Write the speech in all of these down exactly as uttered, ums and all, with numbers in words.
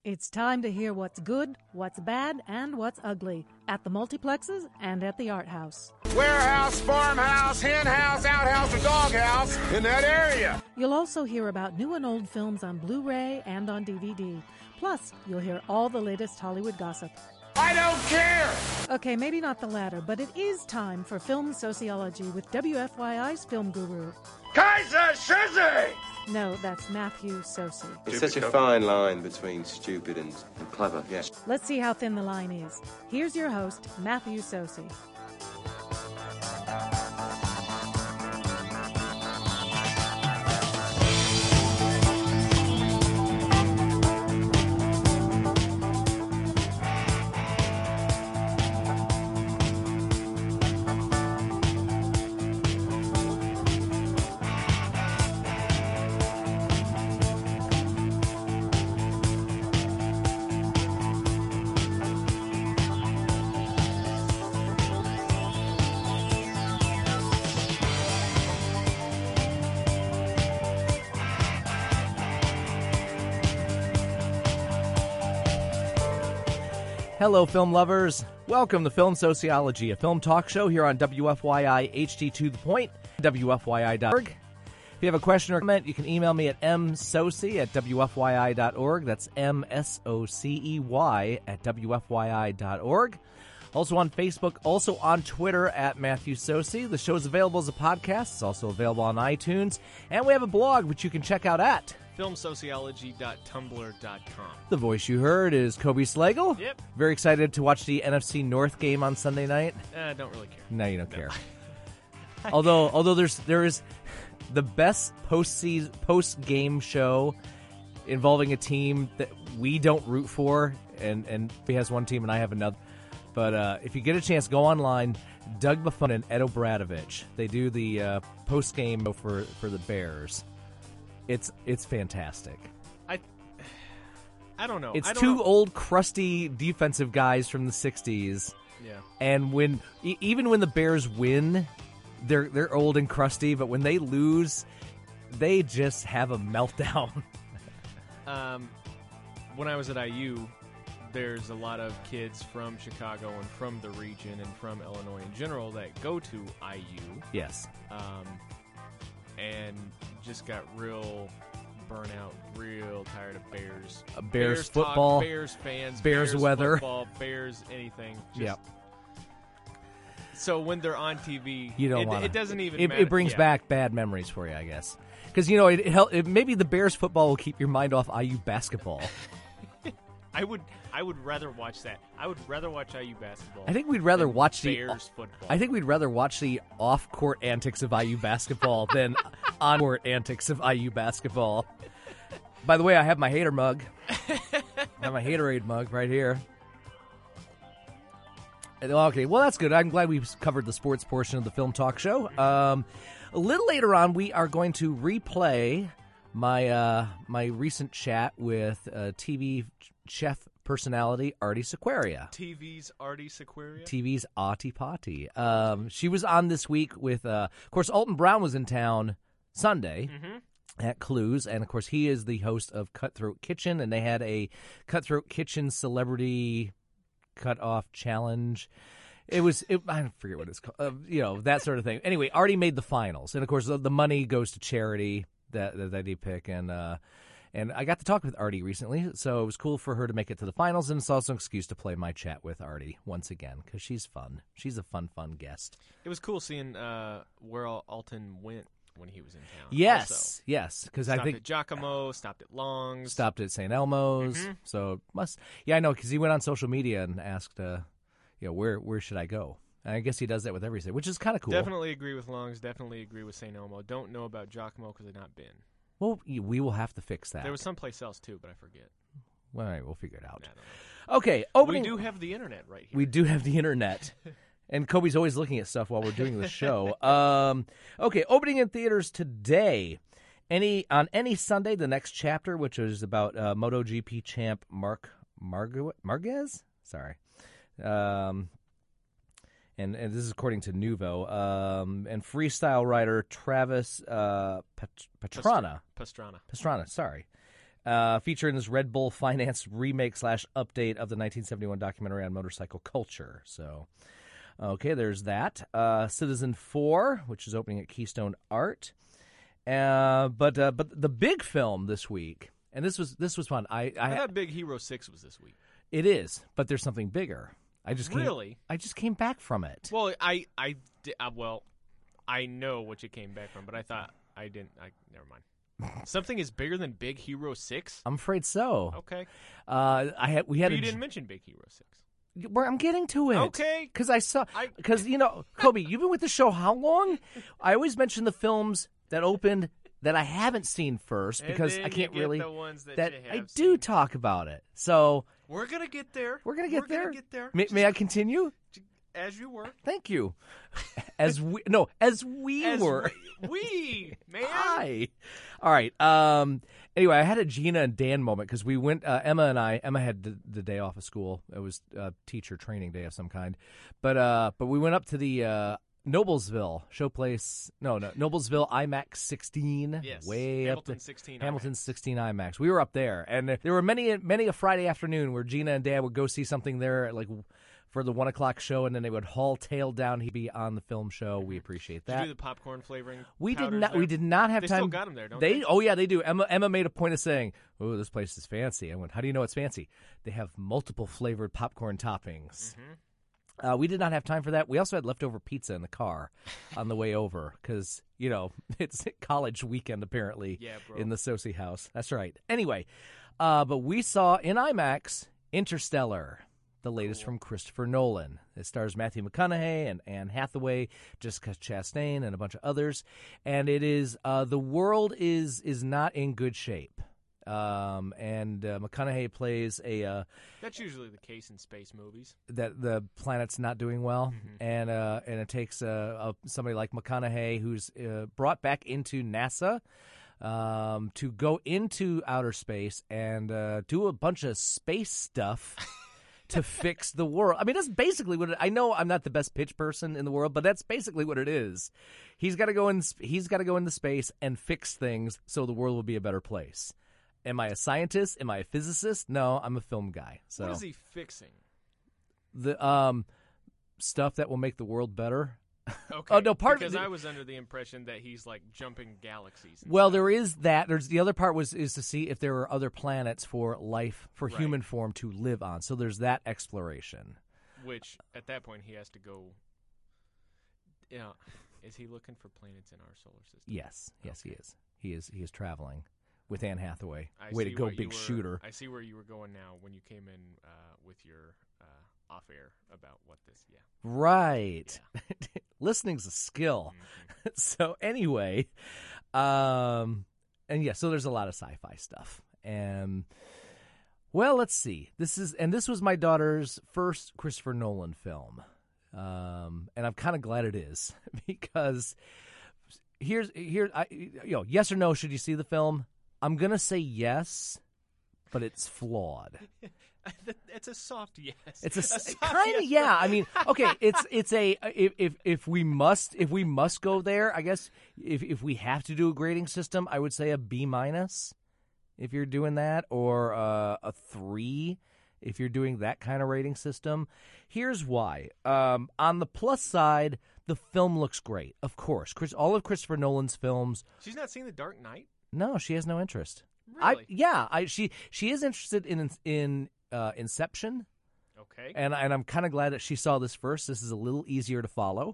It's time to hear what's good, what's bad, and what's ugly at the multiplexes and at the art house. Warehouse, farmhouse, hen house, outhouse, or doghouse in that area. You'll also hear about new and old films on Blu-ray and on D V D. Plus, you'll hear all the latest Hollywood gossip. I don't care! Okay, maybe not the latter, but it is time for Film Sociology with W F Y I's film guru. Kaiser Shizzy! No, that's Matthew Sosi. It's such a fine line between stupid and, and clever, yes. Let's see how thin the line is. Here's your host, Matthew Sosi. Hello, film lovers. Welcome to Film Sociology, a film talk show here on W F Y I H D to the point, W F Y I dot org. If you have a question or comment, you can email me at m soci at W F Y I dot org. That's M S O C E Y at W F Y I dot org. Also on Facebook, also on Twitter at Matthew Sosi. The show is available as a podcast. It's also available on iTunes. And we have a blog, which you can check out at film sociology dot tumblr dot com. The voice you heard is Kobe Slagle. Yep. Very excited to watch the N F C North game on Sunday night. I uh, don't really care. No, you don't no. care. although, although there's there is the best post post game show involving a team that we don't root for, and and he has one team and I have another. But uh, if you get a chance, go online. Doug Buffon and Ed O'Bradovich. They do the uh, post game for for the Bears. It's it's fantastic. I I don't know. It's I don't two know. old, crusty defensive guys from the sixties. Yeah. And when e- even when the Bears win, they're they're old and crusty. But when they lose, they just have a meltdown. um, when I was at I U, there's a lot of kids from Chicago and from the region and from Illinois in general that go to I U. Yes. Um, and just got real burnout, real tired of Bears. Uh, Bears, Bears football. Talk, Bears fans. Bears, Bears weather. Football, Bears anything. Just, yep. So when they're on T V, you don't it, wanna, it doesn't even it, matter. It brings yeah. back bad memories for you, I guess. Because, you know, it, it, help, it maybe the Bears football will keep your mind off I U basketball. I would I would rather watch that. I would rather watch I U basketball. I think we'd rather watch the Bears football. I think we'd rather watch the off-court antics of I U basketball than on-court antics of I U basketball. By the way, I have my hater mug. I have my Haterade mug right here. Okay, well, that's good. I'm glad we've covered the sports portion of the film talk show. Um, a little later on, we are going to replay my uh, my recent chat with uh, T V chef personality Artie Sequeria. T V's Artie Sequeria? T V's Artie Potty. Um, she was on this week with, uh, of course, Alton Brown was in town Sunday mm-hmm. at Clues, and, of course, he is the host of Cutthroat Kitchen, and they had a Cutthroat Kitchen celebrity cut-off challenge. It was, it, I forget what it's called, uh, you know, that sort of thing. Anyway, Artie made the finals, and, of course, the, the money goes to charity that, that, that he picked, and, uh, And I got to talk with Artie recently, so it was cool for her to make it to the finals, and it's also an excuse to play my chat with Artie once again, because she's fun. She's a fun, fun guest. It was cool seeing uh, where Alton went when he was in town. Yes, also. yes, because I think... Stopped at Giacomo, stopped at Long's. Stopped at Saint Elmo's, mm-hmm. so must... Yeah, I know, because he went on social media and asked, uh, you know, where where should I go? And I guess he does that with every city, which is kind of cool. Definitely agree with Long's, definitely agree with Saint Elmo. Don't know about Giacomo because I've not been. Well, we will have to fix that. There was someplace else, too, but I forget. Well, all right, we'll figure it out. Nah, okay, opening... We do have the internet right here. We do have the internet. And Kobe's always looking at stuff while we're doing the show. um, okay, opening in theaters today. Any On any Sunday, the next chapter, which is about uh, MotoGP champ Mark Margu- Marquez? Sorry. Um, and, and this is according to Nuvo. Um, and freestyle rider Travis uh, Pat- Pastrana. Pastrana. Pastrana, sorry. uh, featuring this Red Bull Finance remake slash update of the nineteen seventy-one documentary on motorcycle culture. So, okay, there's that. Uh, Citizen four, which is opening at Keystone Art. Uh, but uh, but the big film this week, and this was this was fun. I I, I thought Big Hero six was this week. It is, but there's something bigger. I just came, really. I just came back from it. Well, I I di- uh, well, I know what you came back from, but I thought I didn't. I never mind. Something is bigger than Big Hero six. I'm afraid so. Okay. Uh, I had we had. But a, you didn't mention Big Hero six. Where I'm getting to it. Okay. Because I saw. I- Because you know, Kobe, you've been with the show how long? I always mention the films that opened that I haven't seen first And because then I you can't get really. the ones that, that you I have do seen. talk about it. So We're gonna get there. we're gonna get We're there. Gonna get there. May, Just may I continue? as you were. Thank you. As we no, as we As were. we, we man. Hi. All right. Um. Anyway, I had a Gina and Dan moment because we went. Uh, Emma and I. Emma had the, the day off of school. It was a teacher training day of some kind. But uh. But we went up to the uh, Noblesville Showplace. No, no, Noblesville IMAX sixteen. Yes. Way Hamilton up to sixteen. Hamilton IMAX. sixteen IMAX. We were up there, and there were many, many a Friday afternoon where Gina and Dan would go see something there, at like for the one o'clock show, and then they would haul tail down. He'd be on the film show. We appreciate Did that. you do the popcorn flavoring? We did powders not. there? We did not have They time. still got them there, don't they? they? Oh yeah, they do. Emma Emma made a point of saying, "Oh, this place is fancy." I went, "How do you know it's fancy?" They have multiple flavored popcorn toppings. Mm-hmm. Uh, we did not have time for that. We also had leftover pizza in the car on the way over because you know it's college weekend apparently Yeah, bro. in the Sosi house. That's right. Anyway, uh, but we saw in IMAX Interstellar. The latest from Christopher Nolan. It stars Matthew McConaughey and Anne Hathaway, Jessica Chastain, and a bunch of others. And it is uh, the world is is not in good shape. Um, and uh, McConaughey plays a uh, That's usually the case in space movies. that the planet's not doing well, Mm-hmm. and uh, and it takes uh, a, somebody like McConaughey who's uh, brought back into NASA. Um, to go into outer space and uh, do a bunch of space stuff to fix the world. I mean, that's basically what it, I know. I'm not the best pitch person in the world, but that's basically what it is. He's got to go in. He's got to go into space and fix things so the world will be a better place. Am I a scientist? Am I a physicist? No, I'm a film guy. So What is he fixing? the um stuff that will make the world better. Okay. Oh, no, part of because the- I was under the impression that he's like jumping galaxies. and Well, stuff. there is that. There's the other part was is to see if there are other planets for life, for Right. human form to live on. So there's that exploration. Which at that point he has to go. Yeah, is he looking for planets in our solar system? Yes, yes, he is. He is. He is traveling with Anne Hathaway. I Way to see go, what you big were- shooter. I see where you were going now when you came in uh, with your uh, off air about what this. Yeah. Right. Listening's a skill. Mm-hmm. So anyway, um, and yeah, so there's a lot of sci-fi stuff. And well, let's see. This is and this was my daughter's first Christopher Nolan film. Um, and I'm kind of glad it is because here's here I you know, yes or no, should you see the film? I'm going to say yes, but it's flawed. It's a soft yes. It's a, soft kind of yes yeah. for- I mean, okay, it's it's a if if if we must if we must go there, I guess if if we have to do a grading system, I would say a B minus if you're doing that, or uh, a three if you're doing that kind of rating system. Here's why. Um, on the plus side, the film looks great. Of course, Chris, all of Christopher Nolan's films. She's not seen The Dark Knight. No, she has no interest. Really? I yeah, I she she is interested in in uh, Inception. Okay. And and I'm kind of glad that she saw this first. This is a little easier to follow.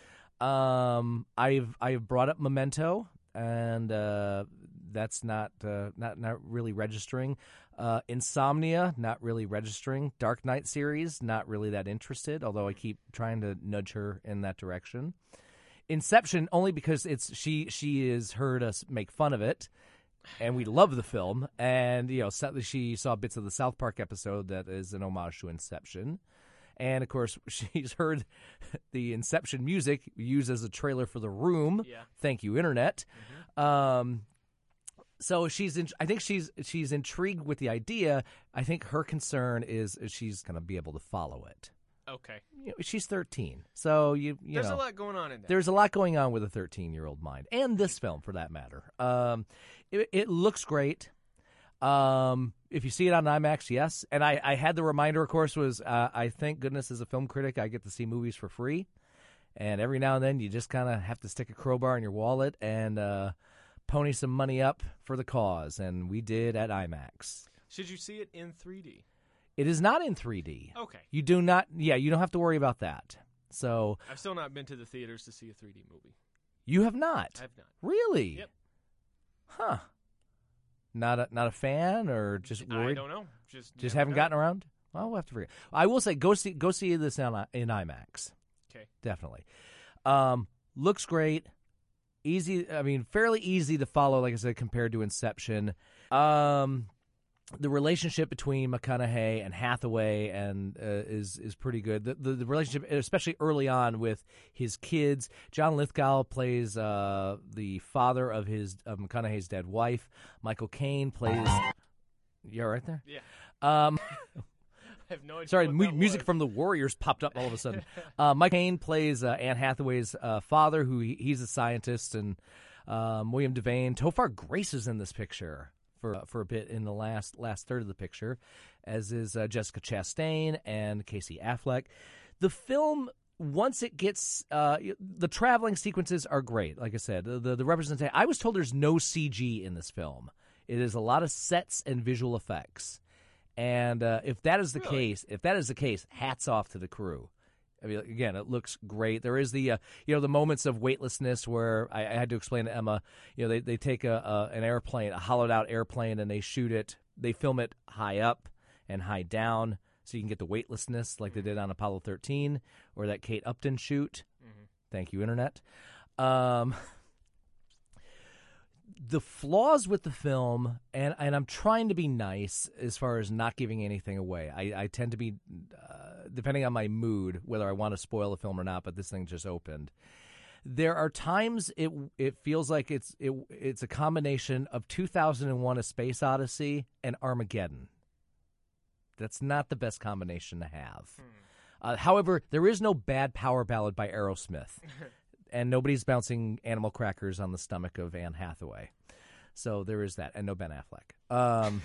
Um, I've I've brought up Memento, and uh, that's not uh, not not really registering. Uh, Insomnia, not really registering. Dark Knight series, not really that interested. Although I keep trying to nudge her in that direction. Inception, only because it's she she has heard us make fun of it. And we love the film, and you know, so- she saw bits of the South Park episode that is an homage to Inception, and of course, she's heard the Inception music used as a trailer for The Room. Yeah. Thank you, Internet. Um, so she's, in, I think she's she's intrigued with the idea. I think her concern is, is she's going to be able to follow it. Okay. You know, she's thirteen, so you you There's know a lot going on in that. there's a lot going on with a thirteen-year-old mind, and this film, for that matter. Um, it, it looks great. Um, if you see it on IMAX, yes. And I, I had the reminder, of course, was uh, I thank goodness as a film critic I get to see movies for free. And every now and then you just kind of have to stick a crowbar in your wallet and uh, pony some money up for the cause. And we did at IMAX. Should you see it in three D? It is not in three D. Okay. You do not, yeah, you don't have to worry about that. So I've still not been to the theaters to see a three D movie. You have not? I've not. Really? Yep. Huh. Not a not a fan, or just worried? I don't know. Just just never haven't know. gotten around. Well, we'll have to figure. I will say, go see go see this in, in IMAX. Okay. Definitely. Um, looks great. Easy. I mean, fairly easy to follow. Like I said, compared to Inception. Um, the relationship between McConaughey and Hathaway and uh, is is pretty good. The, the the relationship, especially early on with his kids. John Lithgow plays uh, the father of his of McConaughey's dead wife. Michael Caine plays. You all right there? Yeah. Um, I have no idea. sorry, what mu- that music was. from the Warriors popped up all of a sudden. uh, Mike Caine plays uh, Anne Hathaway's uh, father, who he, he's a scientist, and um, William Devane. Topher Grace is in this picture for for a bit in the last last third of the picture, as is uh, Jessica Chastain and Casey Affleck. The film, once it gets uh, the traveling sequences are great. Like I said, the the, the representation. I was told there's no C G in this film. It is a lot of sets and visual effects. And uh, if that is the Really? case, if that is the case, hats off to the crew. I mean, again, it looks great. There is the, uh, you know, the moments of weightlessness where I, I had to explain to Emma, you know, they, they take a, a an airplane, a hollowed out airplane, and they shoot it. They film it high up and high down, so you can get the weightlessness like they did on Apollo thirteen or that Kate Upton shoot. Mm-hmm. Thank you, Internet. Um, the flaws with the film, and, and I'm trying to be nice as far as not giving anything away. I, I tend to be, uh, depending on my mood, whether I want to spoil a film or not, but this thing just opened. There are times it it feels like it's it it's a combination of two thousand one: A Space Odyssey and Armageddon. That's not the best combination to have. Hmm. Uh, however, there is no bad power ballad by Aerosmith. And nobody's bouncing animal crackers on the stomach of Anne Hathaway. So there is that, and no Ben Affleck. Um,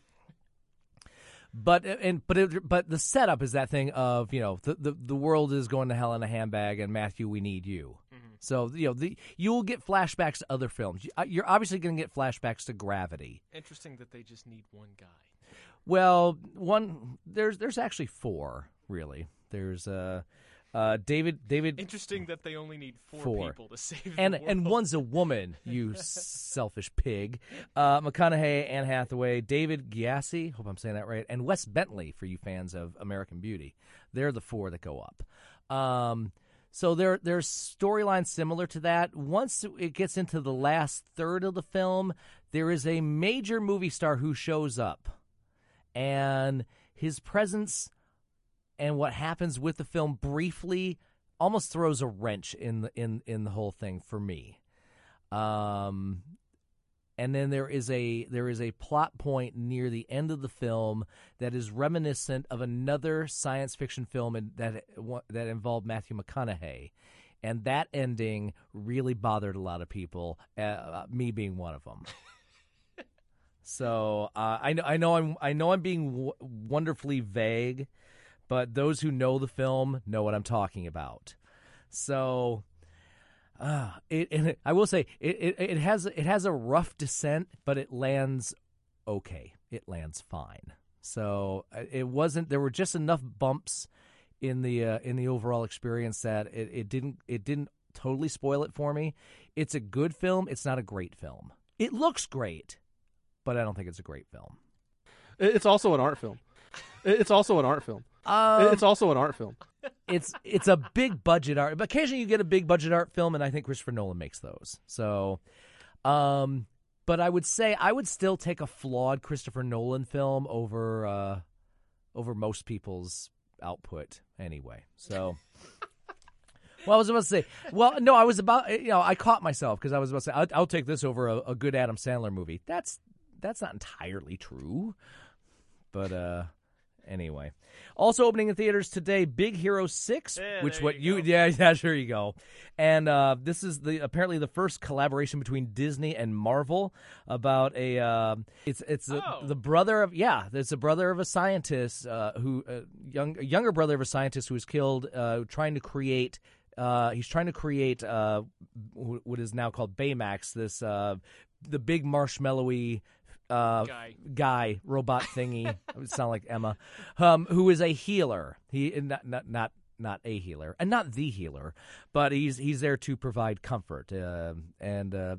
but and but it, but the setup is that thing of, you know, the, the the world is going to hell in a handbag, and Matthew, we need you. Mm-hmm. So, you know, the you'll get flashbacks to other films. You're obviously going to get flashbacks to Gravity. Interesting that they just need one guy. Well, one there's there's actually four, really. There's uh Uh, David, David. Interesting that they only need four, four. people to save and the world. and one's a woman. You selfish pig. Uh, McConaughey, Anne Hathaway, David Gyasi. Hope I'm saying that right. And Wes Bentley, for you fans of American Beauty. They're the four that go up. Um, so there there's storylines similar to that. Once it gets into the last third of the film, there is a major movie star who shows up, and his presence and what happens with the film briefly almost throws a wrench in the in, in the whole thing for me. Um, and then there is a there is a plot point near the end of the film that is reminiscent of another science fiction film in, that that involved Matthew McConaughey, and that ending really bothered a lot of people. Uh, me being one of them. So uh, I know I know I'm I know I'm being w- wonderfully vague. But those who know the film know what I'm talking about. So, uh, it, and I will say it, it it has it has a rough descent, but it lands okay. It lands fine. So it wasn't. There were just enough bumps in the uh, in the overall experience that it, it didn't it didn't totally spoil it for me. It's a good film. It's not a great film. It looks great, but I don't think it's a great film. It's also an art film. It's also an art film. Um, it's also an art film. It's it's a big budget art. But occasionally you get a big budget art film, and I think Christopher Nolan makes those. So, um, but I would say I would still take a flawed Christopher Nolan film over uh, over most people's output anyway. So, well, I was about to say, well, no, I was about, you know, I caught myself because I was about to say I'll, I'll take this over a, a good Adam Sandler movie. That's that's not entirely true, but uh. Anyway. Also opening in theaters today, Big Hero six, Yeah, which there what you you, go. yeah, yeah, sure you go. And uh, this is the apparently the first collaboration between Disney and Marvel about a, uh, it's it's a, Oh. the brother of, yeah, it's a brother of a scientist, uh, who, uh, young, a younger brother of a scientist who was killed uh, trying to create, uh, he's trying to create uh, wh- what is now called Baymax, this, uh, the big marshmallowy Uh, Guy. guy, robot thingy. It would sound like Emma, um, who is a healer. He not not not not a healer, and not the healer, but he's he's there to provide comfort. Uh, and uh,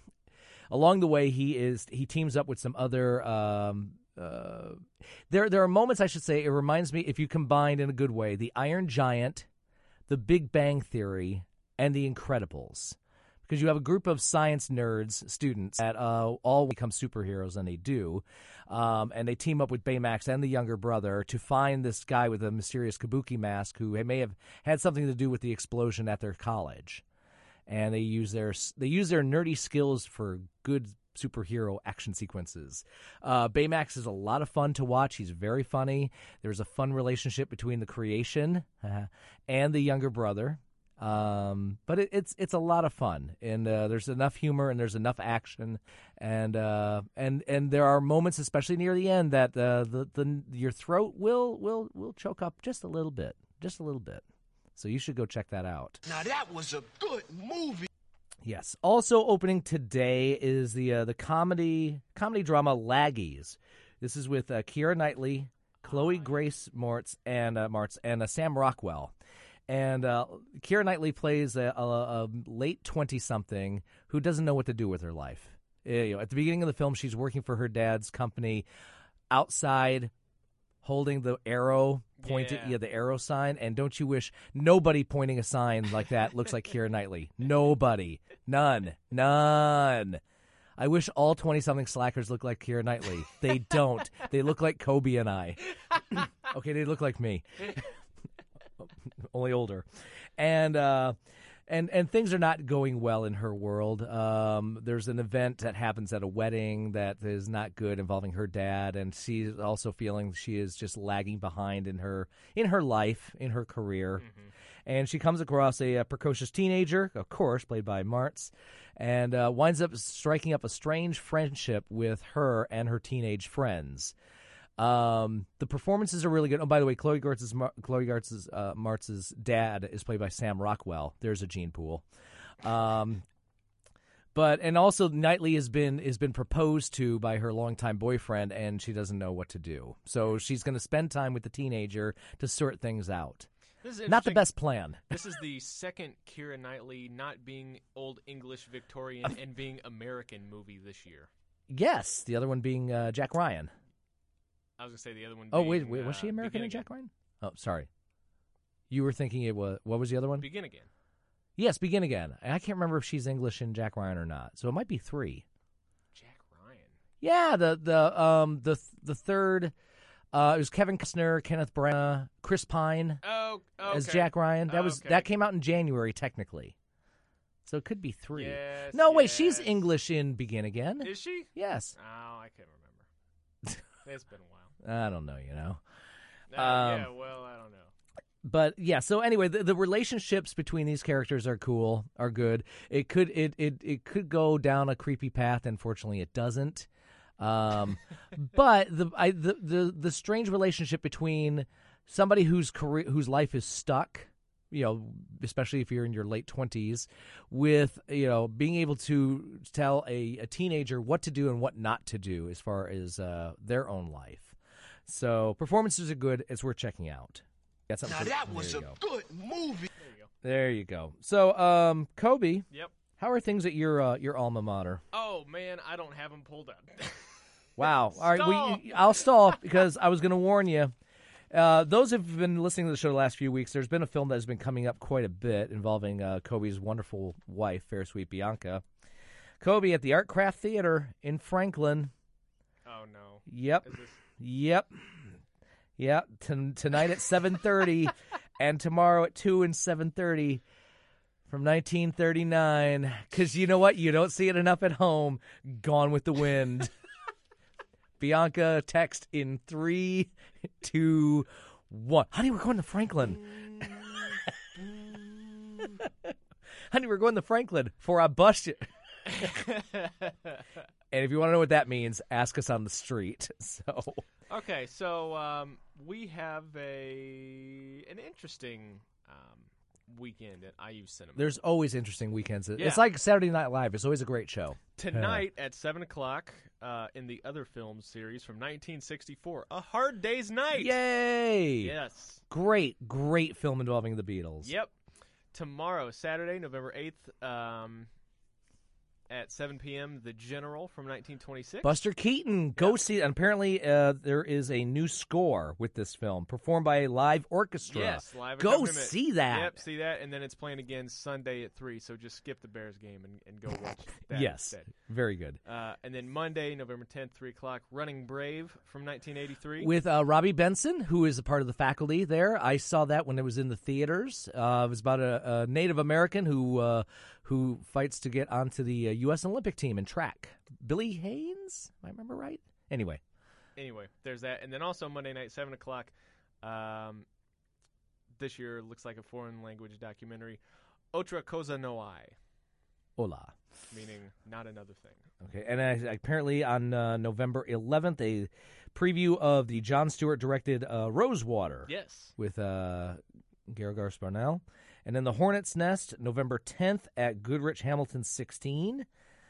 along the way, he is he teams up with some other. Um, uh, there there are moments, I should say. It reminds me, if you combined in a good way, the Iron Giant, the Big Bang Theory, and the Incredibles. Because you have a group of science nerds, students, that uh, all become superheroes, and they do. Um, and they team up with Baymax and the younger brother to find this guy with a mysterious kabuki mask who may have had something to do with the explosion at their college. And they use their they use their nerdy skills for good superhero action sequences. Uh, Baymax is a lot of fun to watch. He's very funny. There's a fun relationship between the creation and the younger brother. Um, but it, it's it's a lot of fun, and uh, there's enough humor and there's enough action, and uh, and and there are moments, especially near the end, that uh, the the your throat will will will choke up just a little bit, just a little bit. So you should go check that out. Now that was a good movie. Yes. Also opening today is the uh, the comedy comedy drama Laggies. This is with uh, Keira Knightley, Chloe Grace Moretz, and uh, Martz, and uh, Sam Rockwell. And uh, Keira Knightley plays a, a, a late twenty-something who doesn't know what to do with her life. Uh, you know, at the beginning of the film, she's working for her dad's company outside, holding the arrow, pointed, Yeah. yeah, the arrow sign. And don't you wish nobody pointing a sign like that looks like Keira Knightley? Nobody. None. None. I wish all twenty-something slackers look like Keira Knightley. They don't. They look like Kobe and I. Okay, they look like me. Only older, and uh, and and things are not going well in her world. Um, there's an event that happens at a wedding that is not good, involving her dad, and she's also feeling she is just lagging behind in her in her life, in her career. Mm-hmm. And she comes across a, a precocious teenager, of course, played by Martz, and uh, winds up striking up a strange friendship with her and her teenage friends. Um, the performances are really good. Oh, by the way, Chloe Gartz's Chloe Gartz's uh, Martz's dad is played by Sam Rockwell. There's a gene pool. Um, but and also Knightley has been has been proposed to by her longtime boyfriend, and she doesn't know what to do. So she's going to spend time with the teenager to sort things out. This is Not the interesting. best plan. This is the second Keira Knightley not being Old English Victorian and being American movie this year. Yes, the other one being uh, Jack Ryan. I was going to say the other one Oh being, wait, wait, was uh, she American Begin in Jack Again. Ryan? Oh, sorry. You were thinking it was. What was the other one? Begin Again. Yes, Begin Again. I can't remember if she's English in Jack Ryan or not. So it might be three. Jack Ryan. Yeah, the the um the the third. Uh, it was Kevin Costner, Kenneth Branagh, Chris Pine Oh, okay. as Jack Ryan. That Oh, was okay. that came out in January technically. So it could be three. Yes, no, wait, she's yes. English in Begin Again. Is she? Yes. Oh, I can't remember. It's been a while. I don't know, you know. Uh, Um, yeah, well, I don't know. But yeah, so anyway, the, the relationships between these characters are cool, are good. It could it, it it could go down a creepy path. Unfortunately, it doesn't. Um, but the, I, the the the strange relationship between somebody whose career whose life is stuck, you know, especially if you're in your late twenties, with you know being able to tell a, a teenager what to do and what not to do as far as uh, their own life. So performances are good. It's worth checking out. Got something Now for- that there was you a go. good movie. There you go. There you go. So, um, Kobe, Yep. how are things at your uh, your alma mater? Oh, man, I don't have them pulled up. Wow. All right, Stall. we, I'll stall because I was going to warn you. Uh, those who've been listening to the show the last few weeks, there's been a film that has been coming up quite a bit involving uh, Kobe's wonderful wife, Fair Sweet Bianca. Kobe at the Art Craft Theater in Franklin. Oh, no. Yep. Is this... Yep. Yep. T- tonight at seven thirty and tomorrow at two and seven thirty from nineteen thirty-nine. Because you know what? You don't see it enough at home. Gone with the Wind. Bianca, text in three, two, one. Honey, we're going to Franklin. Honey, we're going to Franklin for a bus. And if you want to know what that means, ask us on the street. So, okay, so um, we have a an interesting um, weekend at I U Cinema. There's always interesting weekends. Yeah. It's like Saturday Night Live. It's always a great show. Tonight at seven o'clock uh, in the Other Films series from nineteen sixty-four, A Hard Day's Night. Yay! Yes. Great, great film involving the Beatles. Yep. Tomorrow, Saturday, November eighth, um, at seven p.m., The General from nineteen twenty-six. Buster Keaton, go yep. see it. And apparently uh, there is a new score with this film, performed by a live orchestra. Yes, live Go accompaniment. see that. Yep, see that. And then it's playing again Sunday at three, so just skip the Bears game and, and go watch that yes, instead. Very good. Uh, and then Monday, November tenth, three o'clock, Running Brave from nineteen eighty-three. With uh, Robbie Benson, who is a part of the faculty there. I saw that when it was in the theaters. Uh, it was about a, a Native American who uh, who fights to get onto the uh, U S Olympic team in track. Billy Haynes, if I remember right. Anyway. Anyway, there's that. And then also Monday night, seven o'clock, um, this year looks like a foreign language documentary, Otra Cosa No Hay. Hola. Meaning not another thing. Okay, and uh, apparently on uh, November eleventh, a preview of the Jon Stewart-directed uh, Rosewater. Yes. With uh, Gerard Sparnell. And then The Hornet's Nest, November tenth at Goodrich Hamilton sixteen.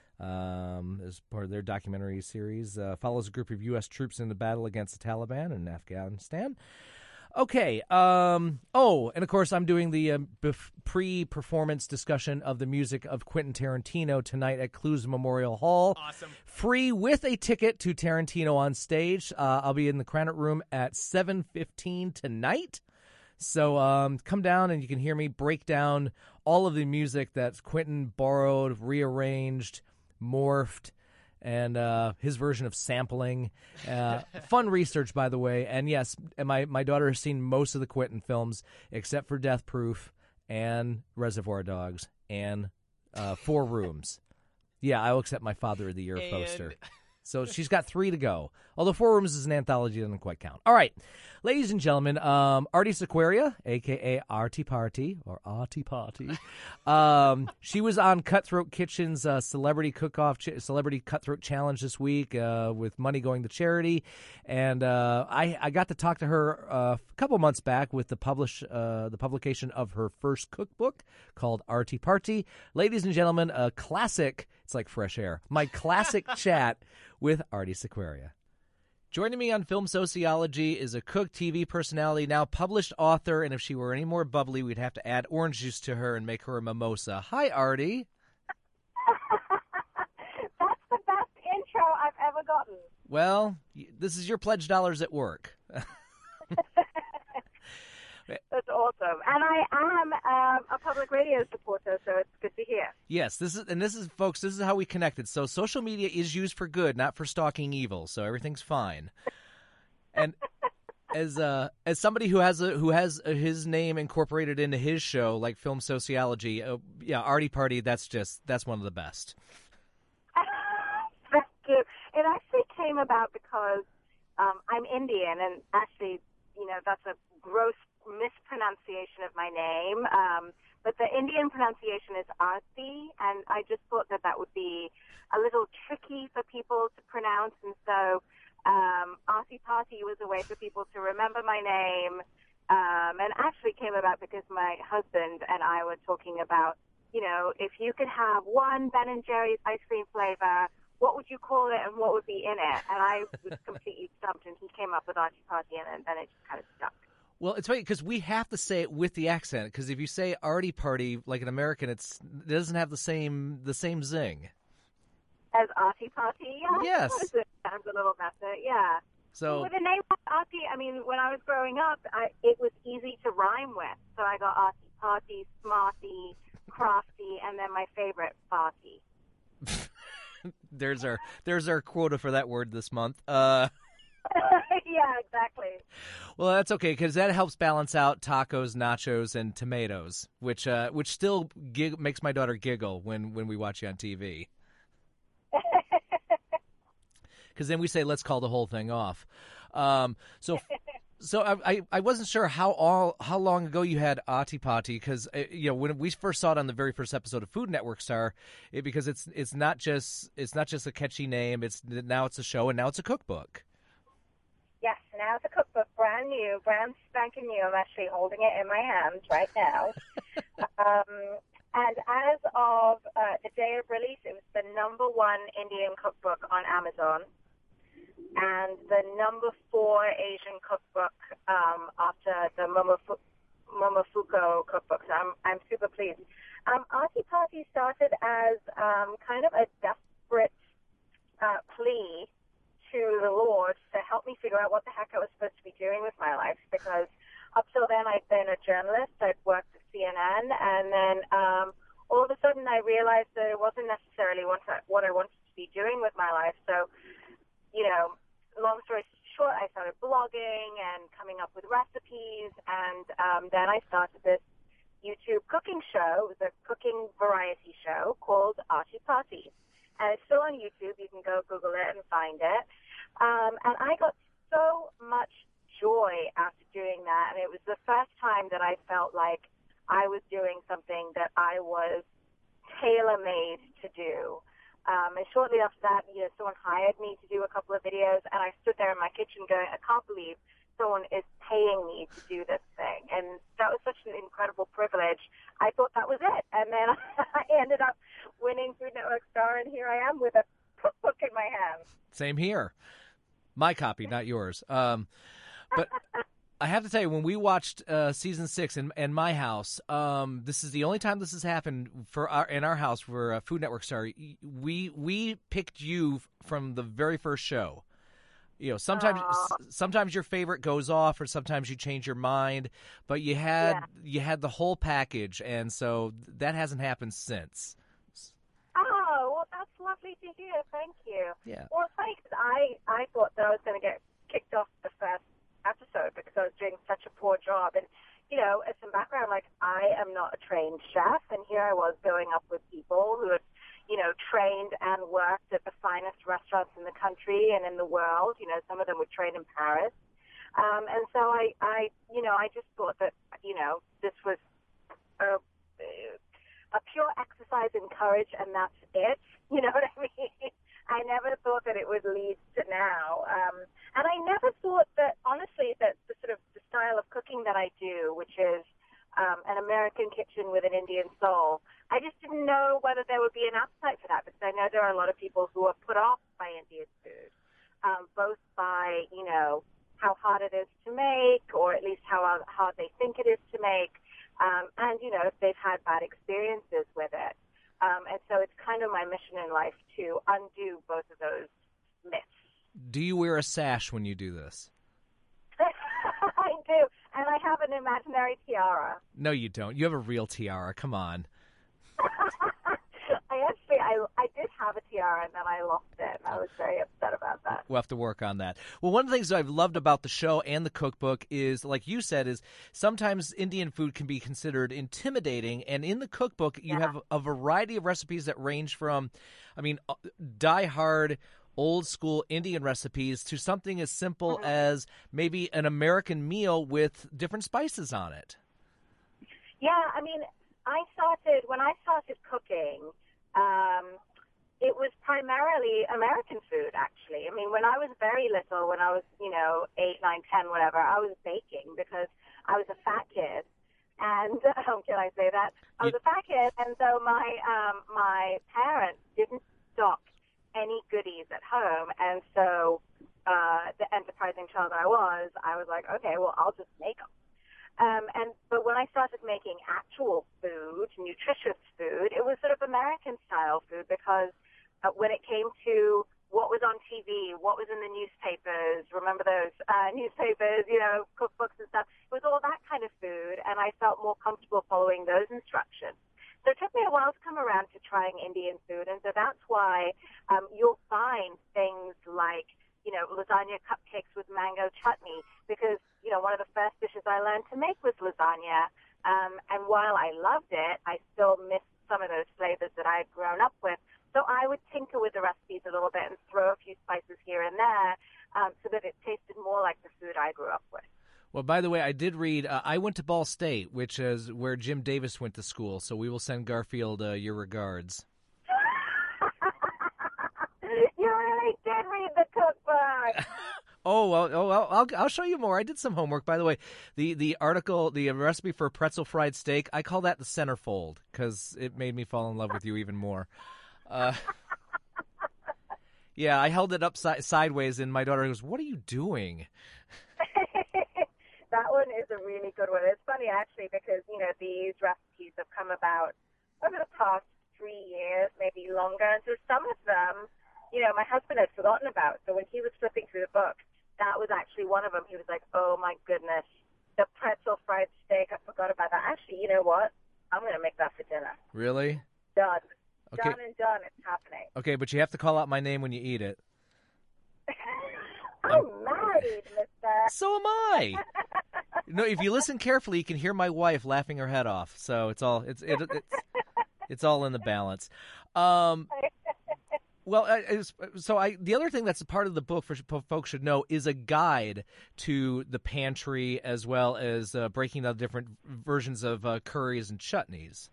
Um, as part of their documentary series, uh, follows a group of U S troops in the battle against the Taliban in Afghanistan. Okay. Um, oh, and of course, I'm doing the uh, bef- pre-performance discussion of the music of Quentin Tarantino tonight at Clues Memorial Hall. Awesome. Free with a ticket to Tarantino on stage. Uh, I'll be in the Granite Room at seven fifteen tonight. So um, come down and you can hear me break down all of the music that Quentin borrowed, rearranged, morphed, and uh, his version of sampling. Uh, fun research, by the way. And yes, my, my daughter has seen most of the Quentin films except for Death Proof and Reservoir Dogs and uh, Four Rooms. Yeah, I will accept my Father of the Year and... poster. So she's got three to go. Although Four Rooms is an anthology, doesn't quite count. All right, ladies and gentlemen, um, Artie Sequeira, a k a. Artie Party, or Artie Party, um, she was on Cutthroat Kitchen's uh, Celebrity Cook-Off, ch- Celebrity Cutthroat Challenge this week uh, with money going to charity. And uh, I, I got to talk to her uh, a couple months back with the publish uh, the publication of her first cookbook called Artie Party. Ladies and gentlemen, a classic, it's like fresh air, my classic chat with Artie Sequeira. Joining me on Film Sociology is a cook, T V personality, now published author, and if she were any more bubbly, we'd have to add orange juice to her and make her a mimosa. Hi, Artie. That's the best intro I've ever gotten. Well, this is your pledge dollars at work. That's awesome. And I am um, a public radio supporter, so it's good to hear. Yes, this is, and this is, folks, this is how we connected. So social media is used for good, not for stalking evil, so everything's fine. And as uh, as somebody who has a, who has a, his name incorporated into his show, like Film Sociology, uh, yeah, Artie Party, that's just, that's one of the best. Thank you. It actually came about because um, I'm Indian, and actually, you know, that's a gross mispronunciation of my name, um, but the Indian pronunciation is Arti, and I just thought that that would be a little tricky for people to pronounce, and so um, Artie Party was a way for people to remember my name, um, and actually came about because my husband and I were talking about, you know, if you could have one Ben and Jerry's ice cream flavor, what would you call it and what would be in it? And I was completely stumped, and he came up with Artie Party, and then it just kind of stuck. Well, it's funny because we have to say it with the accent. Because if you say "Artie Party" like an American, it's, it doesn't have the same the same zing. As Artie Party, yeah. Yes. It sounds a little better, yeah. So with a name like Artie, I mean, when I was growing up, I, it was easy to rhyme with. So I got Artie Party, Smarty, Crafty, and then my favorite, Farty. there's our there's our quota for that word this month. Uh Yeah, exactly. Well, that's okay because that helps balance out tacos, nachos, and tomatoes, which uh, which still gig- makes my daughter giggle when, when we watch you on T V. because then we say let's call the whole thing off. Um, so. So I, I I wasn't sure how all how long ago you had Aati Paati, because you know when we first saw it on the very first episode of Food Network Star, it, because it's it's not just it's not just a catchy name. It's now it's a show and now it's a cookbook. Yes, now it's a cookbook, brand new, brand spanking new. I'm actually holding it in my hands right now. um, and as of uh, the day of release, it was the number one Indian cookbook on Amazon. And the number four Asian cookbook um, after the Momofu- Momofuku cookbook. So I'm, I'm super pleased. Um, Aati Paati started as um, kind of a desperate uh, plea to the Lord to help me figure out what the heck I was supposed to be doing with my life, because up till then I'd been a journalist. I'd worked at C N N, and then um, all of a sudden I realized that it wasn't necessarily what I, what I wanted to be doing with my life. So, you know, long story short, I started blogging and coming up with recipes, and um, then I started this YouTube cooking show. It was a cooking variety show called Aati Paati, and it's still on YouTube. You can go Google it and find it. Um, and I got so much joy after doing that, and it was the first time that I felt like I was doing something that I was tailor-made to do. Um, and shortly after that, you know, someone hired me to do a couple of videos, and I stood there in my kitchen going, I can't believe someone is paying me to do this thing. And that was such an incredible privilege. I thought that was it. And then I ended up winning Food Network Star, and here I am with a cookbook in my hands. Same here. My copy, not yours. Um, but I have to tell you, when we watched uh, season six in, in my house, um, this is the only time this has happened for our in our house for uh, Food Network Star. We we picked you from the very first show. You know, sometimes Aww. sometimes your favorite goes off, or sometimes you change your mind. But you had Yeah. you had the whole package, and so that hasn't happened since. Oh, well, that's lovely to hear. Thank you. Yeah. Well, it's funny because I, I thought that I was going to get kicked off the first episode because I was doing such a poor job. And, you know, as some background, like, I am not a trained chef, and here I was going up with people who had, you know, trained and worked at the finest restaurants in the country and in the world. You know, some of them were trained in Paris. Um, and so I, I, you know, I just thought that, you know, this was a, a pure exercise in courage, and that's it. You know what I mean? I never thought that it would lead to now. Um, and I never thought that, honestly, that the sort of the style of cooking that I do, which is um, an American kitchen with an Indian soul, I just didn't know whether there would be an appetite for that, because I know there are a lot of people who are put off by Indian food, um, both by, you know, how hard it is to make, or at least how hard they think it is to make, um, and, you know, if they've had bad experiences with it. Um, and so it's kind of my mission in life to undo both of those myths. Do you wear a sash when you do this? I do, and I have an imaginary tiara. No, you don't. You have a real tiara. Come on. I actually, I, I did have a tiara, and then I lost it, and I was very upset about that. We'll have to work on that. Well, one of the things that I've loved about the show and the cookbook is, like you said, is sometimes Indian food can be considered intimidating, and in the cookbook you Yeah. have a variety of recipes that range from, I mean, die-hard, old-school Indian recipes to something as simple Mm-hmm. as maybe an American meal with different spices on it. Yeah, I mean, I started, when I started cooking, um, it was primarily American food, actually. I mean, when I was very little, when I was, you know, eight, nine, ten, whatever, I was baking because I was a fat kid. And, um, can I say that? I was a fat kid, and so my, um, my parents didn't stock any goodies at home. And so uh, the enterprising child I was, I was like, okay, well, I'll just make them. Um, and but when I started making actual food, nutritious food, it was sort of American-style food because uh, when it came to what was on T V, what was in the newspapers, remember those uh, newspapers, you know, cookbooks and stuff, it was all that kind of food, and I felt more comfortable following those instructions. So it took me a while to come around to trying Indian food, and so that's why um, you'll find things like, you know, lasagna cupcakes with mango chutney, because, you know, one of the first dishes I learned to make was lasagna. Um, and while I loved it, I still missed some of those flavors that I had grown up with. So I would tinker with the recipes a little bit and throw a few spices here and there um, so that it tasted more like the food I grew up with. Well, by the way, I did read, uh, I went to Ball State, which is where Jim Davis went to school, so we will send Garfield uh, your regards. You really did read the cookbook. Oh, well, oh, well, I'll I'll show you more. I did some homework, by the way. The the article, the recipe for pretzel fried steak, I call that the centerfold because it made me fall in love with you even more. Uh, yeah, I held it up si- sideways, and my daughter goes, "What are you doing?" That one is a really good one. It's funny, actually, because, you know, these recipes have come about over the past three years, maybe longer. And so some of them, you know, my husband had forgotten about. So when he was flipping through the book, that was actually one of them. He was like, oh, my goodness, the pretzel fried steak. I forgot about that. Actually, you know what? I'm going to make that for dinner. Really? Done. Okay. Done and done. It's happening. Okay, but you have to call out my name when you eat it. I'm married, mister. So am I. No, if you listen carefully, you can hear my wife laughing her head off. So it's all it's it, it's it's all in the balance. Um, well, I, I, so I the other thing that's a part of the book for folks should know is a guide to the pantry as well as uh, breaking down different versions of uh, curries and chutneys.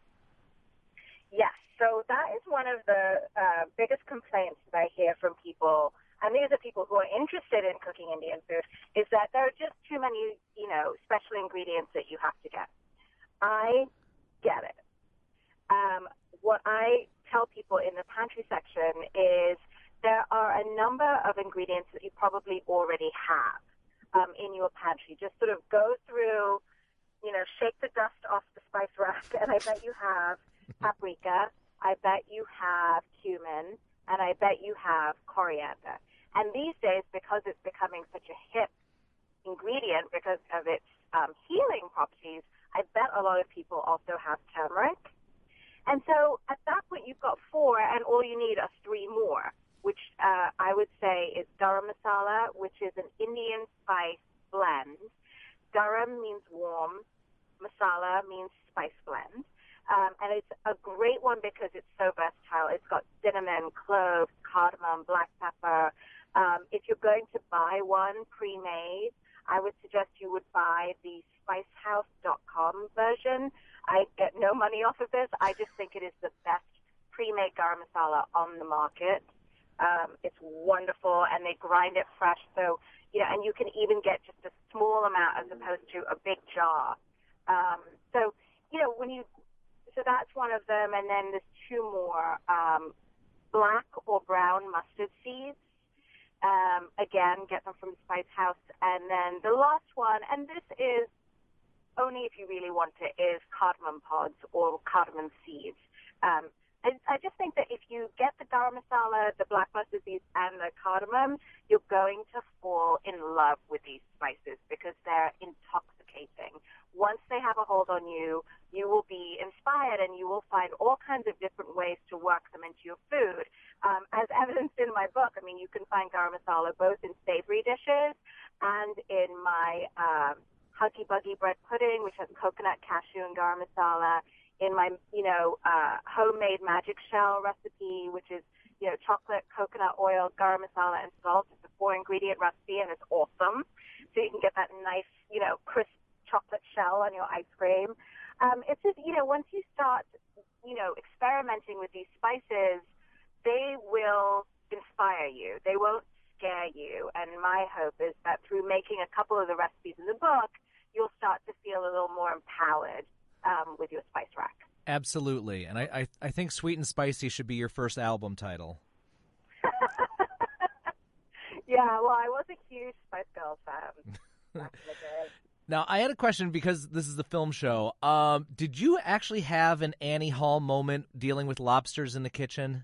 Yes, so that is one of the uh, biggest complaints that I hear from people. And these are people who are interested in cooking Indian food, is that there are just too many, you know, special ingredients that you have to get. I get it. Um, what I tell people in the pantry section is there are a number of ingredients that you probably already have um, in your pantry. Just sort of go through, you know, shake the dust off the spice rack, and I bet you have paprika, I bet you have cumin, and I bet you have coriander. And these days, because it's becoming such a hip ingredient because of its um, healing properties, I bet a lot of people also have turmeric. And so at that point, you've got four, and all you need are three more, which uh, I would say is garam masala, which is an Indian spice blend. Garam means warm. Masala means spice blend. Um, and it's a great one because it's so versatile. It's got cinnamon, cloves, cardamom, black pepper. Um, if you're going to buy one pre-made, I would suggest you would buy the spice house dot com version. I get no money off of this. I just think it is the best pre-made garam masala on the market. Um, it's wonderful, and they grind it fresh. So, you know, and you can even get just a small amount as opposed to a big jar. Um, so, you know, when you So that's one of them, and then there's two more, um, black or brown mustard seeds. Um, again, get them from the Spice House. And then the last one, and this is only if you really want it, is cardamom pods or cardamom seeds. Um, I, I just think that if you get the garam masala, the black mustard seeds, and the cardamom, you're going to fall in love with these spices because they're intoxicating. Once they have a hold on you, you will be inspired and you will find all kinds of different ways to work them into your food. Um, as evidenced in my book, I mean, you can find garam masala both in savory dishes and in my um, Huggy Buggy bread pudding, which has coconut, cashew, and garam masala, in my, you know, uh, homemade magic shell recipe, which is, you know, chocolate, coconut oil, garam masala, and salt. It's a four-ingredient recipe, and it's awesome. So you can get that nice, you know, crisp chocolate shell on your ice cream. Um, it's just, you know, once you start, you know, experimenting with these spices, they will inspire you. They won't scare you. And my hope is that through making a couple of the recipes in the book, you'll start to feel a little more empowered um, with your spice rack. Absolutely. And I, I, I think Sweet and Spicy should be your first album title. Yeah, well, I was a huge Spice Girls fan back in the day. Now, I had a question because this is the film show. Um, did you actually have an Annie Hall moment dealing with lobsters in the kitchen?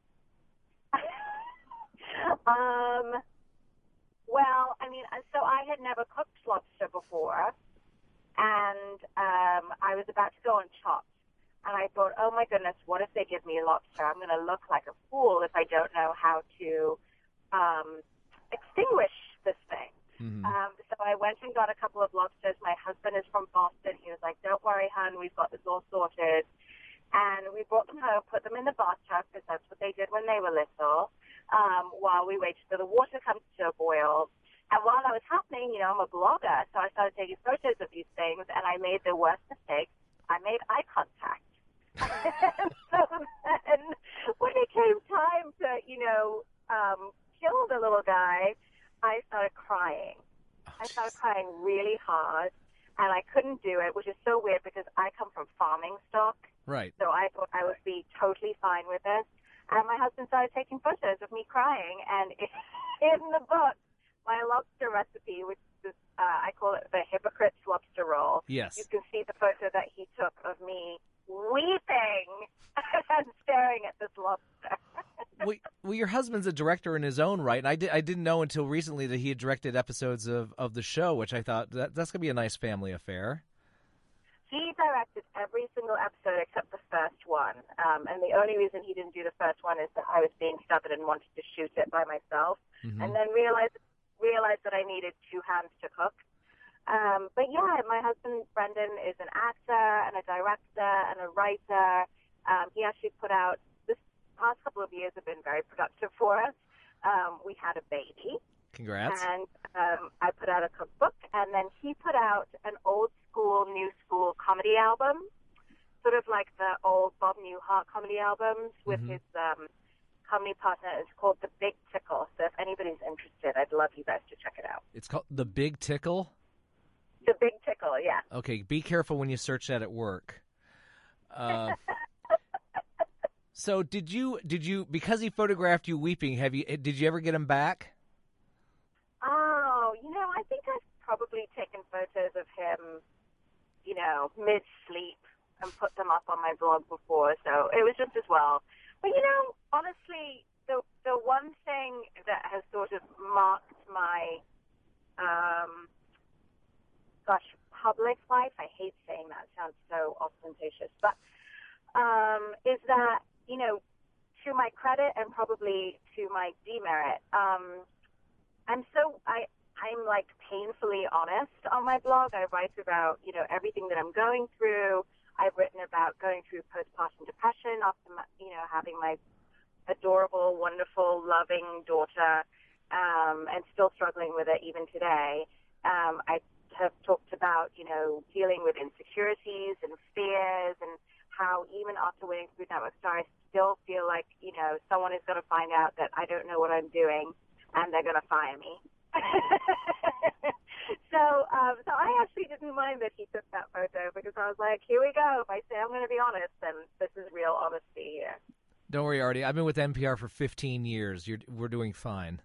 um, well, I mean, so I had never cooked lobster before, and um, I was about to go on Chopped, and I thought, oh my goodness, what if they give me lobster? I'm going to look like a fool if I don't know how to um, extinguish this thing. Mm-hmm. Um, so I went and got a couple of lobsters. My husband is from Boston. He was like, don't worry, hon, we've got this all sorted. And we brought them home, put them in the bathtub, because that's what they did when they were little, um, while we waited for the water comes to a boil. And while that was happening, you know, I'm a blogger, so I started taking photos of these things, and I made the worst mistake. I made eye contact. And so then when it came time to, you know, um, kill the little guy, I started crying. Oh, I started crying really hard, and I couldn't do it, which is so weird because I come from farming stock. Right. So I thought I would be totally fine with this. And my husband started taking photos of me crying, and in the book, my lobster recipe, which is, uh, I call it the hypocrite's lobster roll. Yes. You can see the photo that he took of me weeping and staring at this lobster. well, well, your husband's a director in his own right, and I, did, I didn't know until recently that he had directed episodes of, of the show, which I thought that, that's going to be a nice family affair. He directed every single episode except the first one, um, and the only reason he didn't do the first one is that I was being stubborn and wanted to shoot it by myself, Mm-hmm. and then realized realized that I needed two hands to cook. Um, but yeah, my husband Brendan is an actor and a director and a writer. Um, he actually put out, this past couple of years have been very productive for us. Um, we had a baby. Congrats. And um, I put out a cookbook, and then he put out an old school, new school comedy album, sort of like the old Bob Newhart comedy albums with Mhm. his um, comedy partner. It's called The Big Tickle. So if anybody's interested, I'd love you guys to check it out. It's called The Big Tickle? The Big Tickle, yeah. Okay, be careful when you search that at work. Uh, so did you, did you, because he photographed you weeping, have you, did you ever get him back? Oh, you know, I think I've probably taken photos of him, you know, mid-sleep and put them up on my blog before, so it was just as well. But, you know, honestly, the the one thing that has sort of marked my, um, gosh, public life, I hate saying that, it sounds so ostentatious, but um, is that, you know, to my credit and probably to my demerit, um, I'm so, I, I'm like painfully honest on my blog. I write about, you know, everything that I'm going through. I've written about going through postpartum depression after, my, you know, having my adorable, wonderful, loving daughter, um, and still struggling with it even today. Um, I have talked about, you know, dealing with insecurities and fears and how even after winning Food Network Star, I still feel like, you know, someone is going to find out that I don't know what I'm doing and they're going to fire me. so, um, so I actually didn't mind that he took that photo because I was like, here we go. If I say I'm going to be honest, then this is real honesty here. Don't worry, Artie. I've been with N P R for fifteen years. You're, we're doing fine.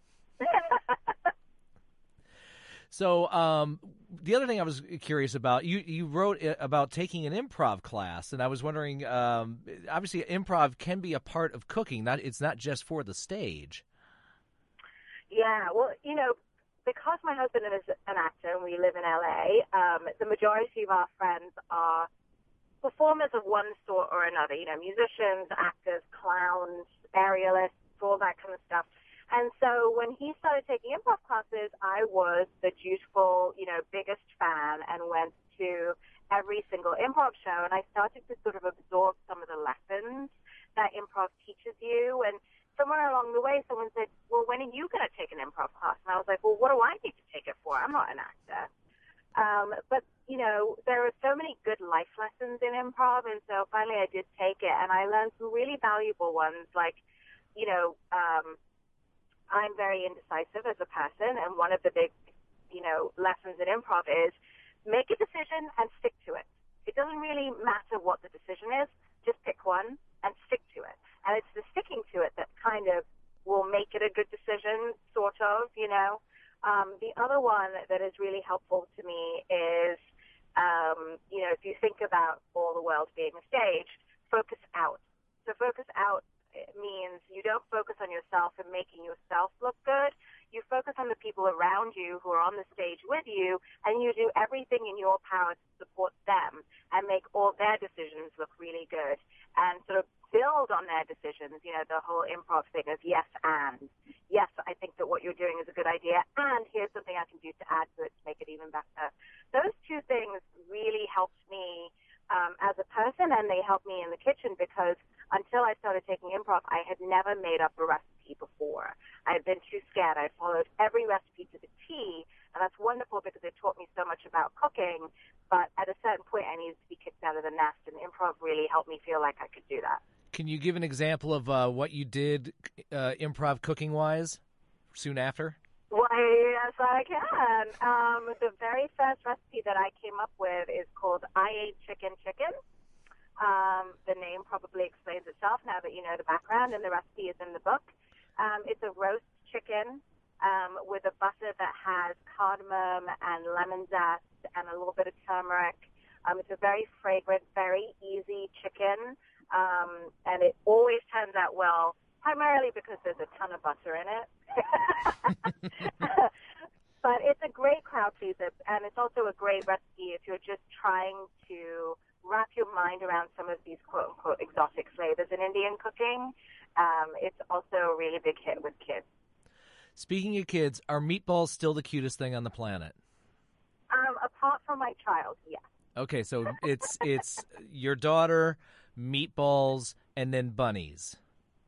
So um, the other thing I was curious about, you, you wrote about taking an improv class, and I was wondering, um, obviously improv can be a part of cooking. Not, it's not just for the stage. Yeah, well, you know, because my husband is an actor and we live in L A, um, the majority of our friends are performers of one sort or another, you know, musicians, actors, clowns, aerialists, all that kind of stuff. And so when he started taking improv classes, I was the dutiful, you know, biggest fan and went to every single improv show. And I started to sort of absorb some of the lessons that improv teaches you. And somewhere along the way, someone said, well, when are you going to take an improv class? And I was like, well, what do I need to take it for? I'm not an actor. Um, but, you know, there are so many good life lessons in improv. And so finally I did take it. And I learned some really valuable ones like, you know, um, I'm very indecisive as a person, and one of the big, you know, lessons in improv is make a decision and stick to it. It doesn't really matter what the decision is, just pick one and stick to it. And it's the sticking to it that kind of will make it a good decision, sort of, you know. Um, the other one that is really helpful to me is, um, you know, if you think about all the world being a stage, focus out. So focus out It means you don't focus on yourself and making yourself look good. You focus on the people around you who are on the stage with you, and you do everything in your power to support them and make all their decisions look really good and sort of build on their decisions. You know, the whole improv thing of yes and. Yes, I think that what you're doing is a good idea, and here's something I can do to add to it to make it even better. Those two things really helped me um, as a person, and they help me in the kitchen because until I started taking improv, I had never made up a recipe before. I had been too scared. I followed every recipe to the T, and that's wonderful because it taught me so much about cooking. But at a certain point, I needed to be kicked out of the nest, and improv really helped me feel like I could do that. Can you give an example of uh, what you did uh, improv cooking-wise soon after? Why, yes, I can. Um, the very first recipe that I came up with is called I Ate Chicken Chicken. Um, the name probably explains itself now that you know the background, and the recipe is in the book. Um, it's a roast chicken um, with a butter that has cardamom and lemon zest and a little bit of turmeric. Um, it's a very fragrant, very easy chicken, um, and it always turns out well, primarily because there's a ton of butter in it. But it's a great crowd pleaser, and it's also a great recipe if you're just trying to wrap your mind around some of these quote-unquote exotic flavors in Indian cooking. Um, it's also a really big hit with kids. Speaking of kids, are meatballs still the cutest thing on the planet? Um, apart from my child, yes. Okay, so it's it's your daughter, meatballs, and then bunnies.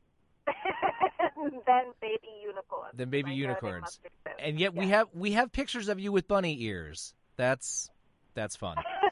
Then baby unicorns. Then baby I know they unicorns. must exist. And yet we Yeah. have we have pictures of you with bunny ears. That's that's fun.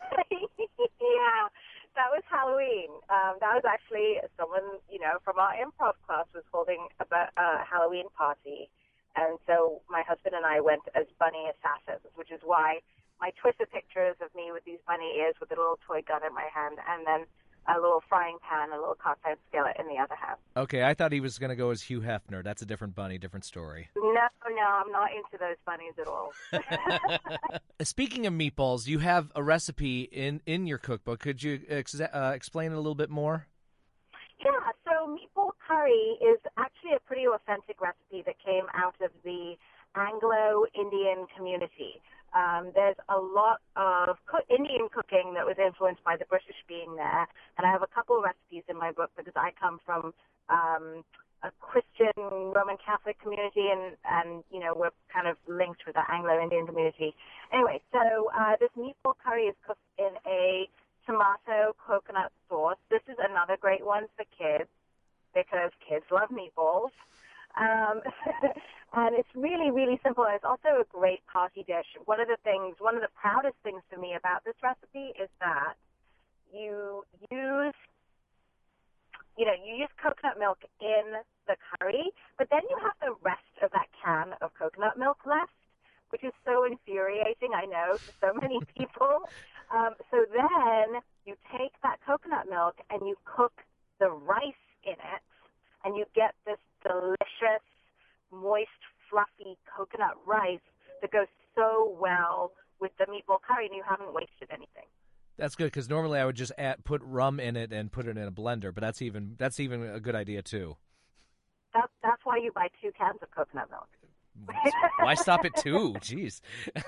Yeah, that was Halloween. Um, that was actually someone, you know, from our improv class was holding a, a Halloween party. And so my husband and I went as bunny assassins, which is why my Twitter pictures of me with these bunny ears with a little toy gun in my hand and then a little frying pan, a little cast iron skillet in the other hand. Okay, I thought he was going to go as Hugh Hefner. That's a different bunny, different story. No, no, I'm not into those bunnies at all. Speaking of meatballs, you have a recipe in, in your cookbook. Could you ex- uh, explain it a little bit more? Yeah, so meatball curry is actually a pretty authentic recipe that came out of the Anglo-Indian community. Um, there's a lot of co- Indian cooking that was influenced by the British being there, and I have a couple of recipes in my book because I come from um, a Christian Roman Catholic community, and, and you know we're kind of linked with the Anglo-Indian community. Anyway, so uh, this meatball curry is cooked in a tomato coconut sauce. This is another great one for kids because kids love meatballs. Um, and it's really, really simple. And it's also a great party dish. One of the things, one of the proudest things for me about this recipe is that you use, you know, you use coconut milk in the curry, but then you have the rest of that can of coconut milk left, which is so infuriating, I know, to so many people. Um, so then you take that coconut milk and you cook the rice in it, and you get this delicious, moist, fluffy coconut rice that goes so well with the meatball curry, and you haven't wasted anything. That's good because normally I would just add, put rum in it and put it in a blender, but that's even that's even a good idea too. That's that's why you buy two cans of coconut milk. Why stop at two? Jeez.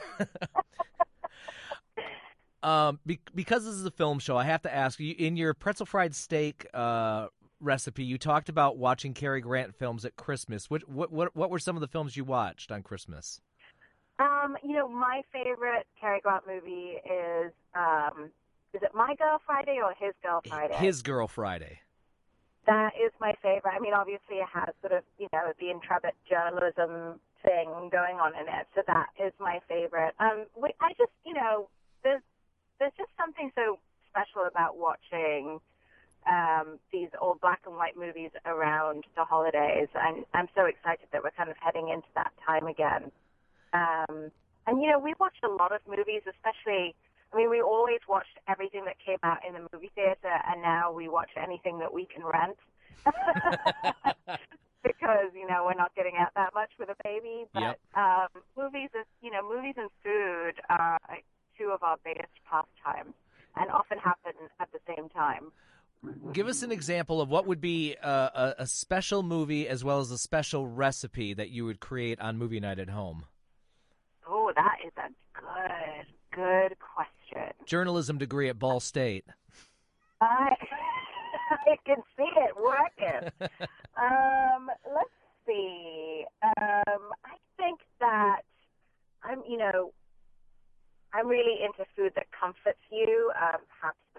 um, be, because this is a film show, I have to ask you: in your pretzel fried steak uh, recipe, you talked about watching Cary Grant films at Christmas. What what what what were some of the films you watched on Christmas? Um, you know, my favorite Cary Grant movie is um, is it My Girl Friday or His Girl Friday? His Girl Friday. That is my favorite. I mean, obviously it has sort of, you know, the intrepid journalism thing going on in it, so that is my favorite. Um, we, I just, you know, there's there's just something so special about watching um, these old black and white movies around the holidays, and I'm so excited that we're kind of heading into that time again. Um, and, you know, we watched a lot of movies, especially, I mean, we always watched everything that came out in the movie theater, and now we watch anything that we can rent. Because, you know, we're not getting out that much with a baby. But Yep. um, movies, is, you know, movies and food are like, two of our biggest pastimes and often happen at the same time. Give us an example of what would be a, a, a special movie as well as a special recipe that you would create on movie night at home. Oh, that is a good, good question. Journalism degree at Ball State. I I can see it working. um, let's see. Um, I think that I'm, you know, I'm really into food that comforts you, um, perhaps the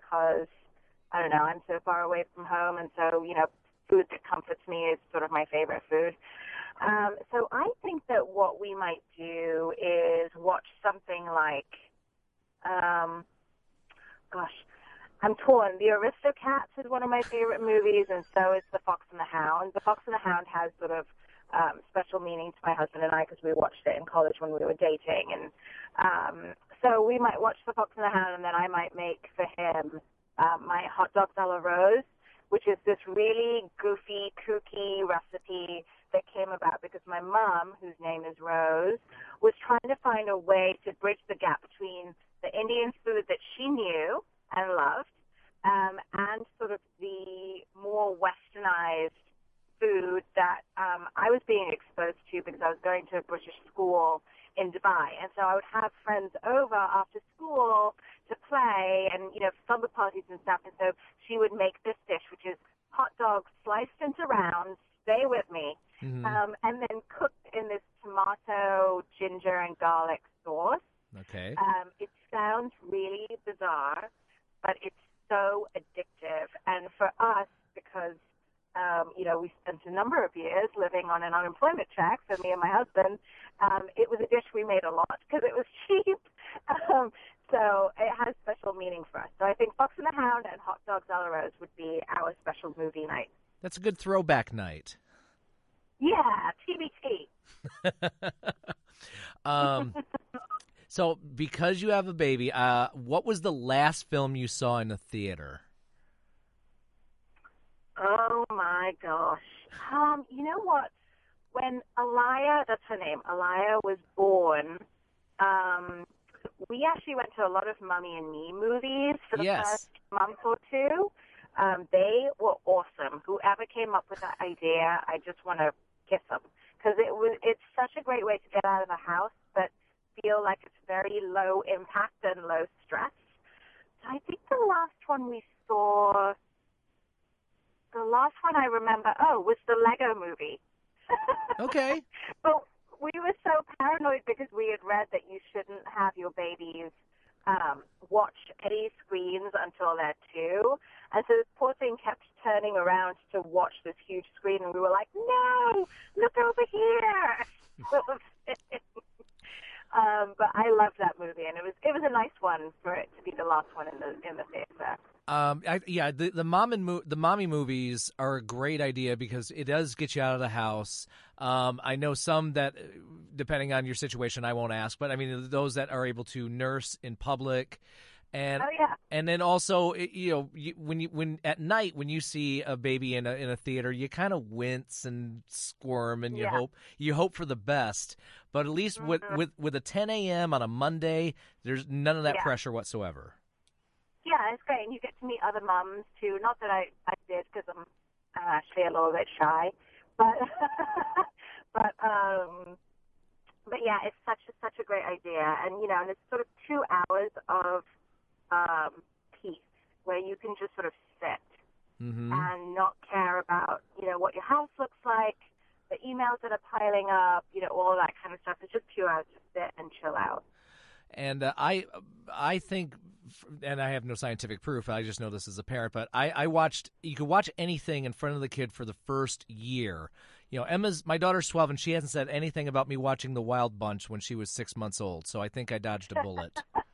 because, I don't know, I'm so far away from home, and so, you know, food that comforts me is sort of my favorite food. Um, so I think that what we might do is watch something like, um, gosh, I'm torn. The Aristocats is one of my favorite movies, and so is The Fox and the Hound. The Fox and the Hound has sort of um, special meaning to my husband and I because we watched it in college when we were dating. And um, so we might watch The Fox and the Hound, and then I might make for him um, my hot dogs a la Rose, which is this really goofy, kooky recipe that came about because my mom, whose name is Rose, was trying to find a way to bridge the gap between the Indian food that she knew and loved um, and sort of the more westernized food that um, I was being exposed to because I was going to a British school in Dubai. And so I would have friends over after school to play and, you know, summer parties and stuff. And so she would make this dish, which is hot dogs sliced into rounds, stay with me, Mm-hmm. um, and then cooked in this tomato, ginger, and garlic sauce. Okay. Um, it sounds really bizarre, but it's so addictive. And for us, because, um, you know, we spent a number of years living on an unemployment check, for me and my husband, um, it was a dish we made a lot because it was cheap. Um, so it has special meaning for us. So I think Fox and the Hound and Hot Dogs a la Rose would be our special movie night. That's a good throwback night. Yeah, T B T. um, so because you have a baby, uh, what was the last film you saw in the theater? Oh, my gosh. Um, you know what? When Aliyah, that's her name, Aliyah was born, um, we actually went to a lot of Mummy and Me movies for the Yes. first month or two. Um, they were awesome. Whoever came up with that idea, I just want to kiss them. Because it was, it's such a great way to get out of the house, but feel like it's very low impact and low stress. So I think the last one we saw, the last one I remember, oh, was the Lego movie. Okay. But we were so paranoid because we had read that you shouldn't have your babies um, watch any screens until they're two. And so this poor thing kept turning around to watch this huge screen, and we were like, no, look over here. um, but I loved that movie, and it was it was a nice one for it to be the last one in the in the theater. Um, I, yeah, the the mom and mo- the mommy movies are a great idea because it does get you out of the house. Um, I know some that, depending on your situation, I won't ask, but I mean those that are able to nurse in public, and Oh, yeah. and then also it, you know you, when you when at night when you see a baby in a in a theater, you kind of wince and squirm and you Yeah. hope you hope for the best. But at least with Mhm. with with a ten a.m. on a Monday, there's none of that Yeah. pressure whatsoever. Yeah, it's great, and you get to meet other mums too. Not that I, I did, because I'm, I'm actually a little bit shy, but but um, but yeah, it's such a, such a great idea, and you know, and it's sort of two hours of um, peace where you can just sort of sit Mm-hmm. and not care about you know what your house looks like, the emails that are piling up, you know, all that kind of stuff. It's just two hours to sit and chill out. And uh, I, I think, and I have no scientific proof. I just know this as a parent. But I, I watched. You could watch anything in front of the kid for the first year. You know, Emma's my daughter's twelve, and she hasn't said anything about me watching The Wild Bunch when she was six months old. So I think I dodged a bullet.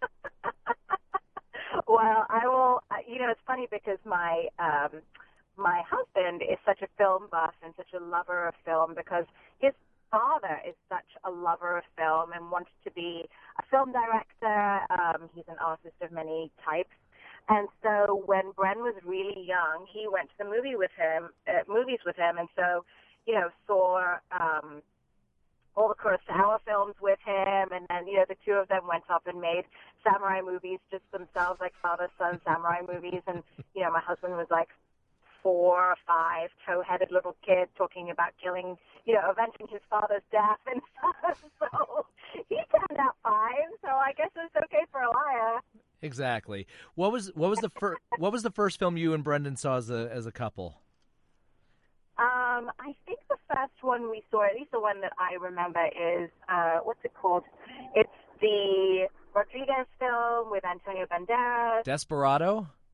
Well, I will. uh, You know, it's funny because my um, my husband is such a film buff and such a lover of film because his father is such a lover of film and wanted to be a film director. Um, he's an artist of many types. And so when Bren was really young, he went to the movie with him, uh, movies with him, and so, you know, saw um, all the Kurosawa films with him, and then, you know, the two of them went off and made samurai movies just themselves, like father-son samurai movies, and, you know, my husband was like four or five, tow-headed little kid talking about killing, you know, avenging his father's death and stuff. So he turned out fine. So I guess it's okay for Aliyah. Exactly. What was what was the first what was the first film you and Brendan saw as a as a couple? Um, I think the first one we saw, at least the one that I remember, is uh, what's it called? It's the Rodriguez film with Antonio Banderas. Desperado.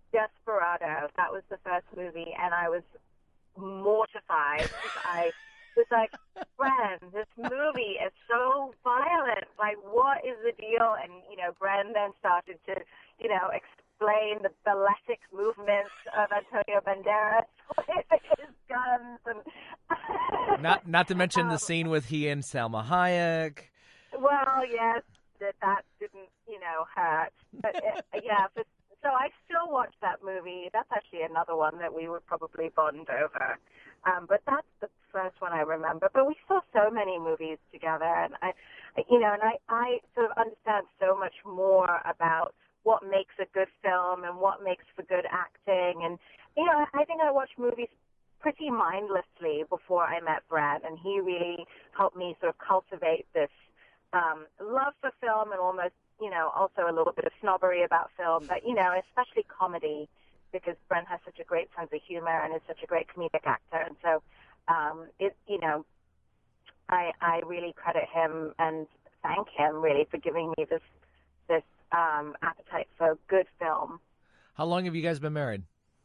Desperado. That was the first movie, and I was mortified because I was like, Bren, this movie is so violent. Like, what is the deal? And, you know, Bren then started to, you know, explain the balletic movements of Antonio Banderas with his guns. And not, not to mention um, the scene with he and Salma Hayek. Well, yes, that, that didn't, you know, hurt. But, it, yeah, but, so I still watch that movie. That's actually another one that we would probably bond over. Um, but that's the first one I remember. But we saw so many movies together, and I, you know, and I, I sort of understand so much more about what makes a good film and what makes for good acting. And, you know, I think I watched movies pretty mindlessly before I met Brad, and he really helped me sort of cultivate this um, love for film and almost, you know, also a little bit of snobbery about film, but, you know, especially comedy, because Brent has such a great sense of humor and is such a great comedic actor. And so, um, it, you know, I, I really credit him and thank him really for giving me this, this, um, appetite for good film. How long have you guys been married?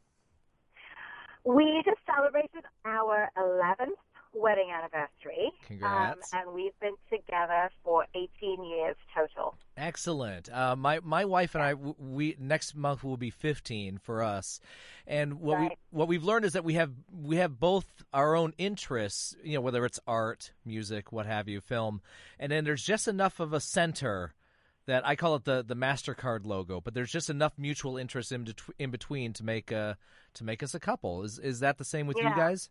We just celebrated our eleventh wedding anniversary. Congrats. Um, and we've been together for eighteen years total. Excellent. Uh, my my wife and I, we next month will be fifteen for us, and what Right. we what we've learned is that we have we have both our own interests, you know, whether it's art, music, what have you, film, and then there's just enough of a center that I call it the the MasterCard logo, but there's just enough mutual interest in betw- in between to make a to make us a couple. Is is that the same with Yeah. you guys?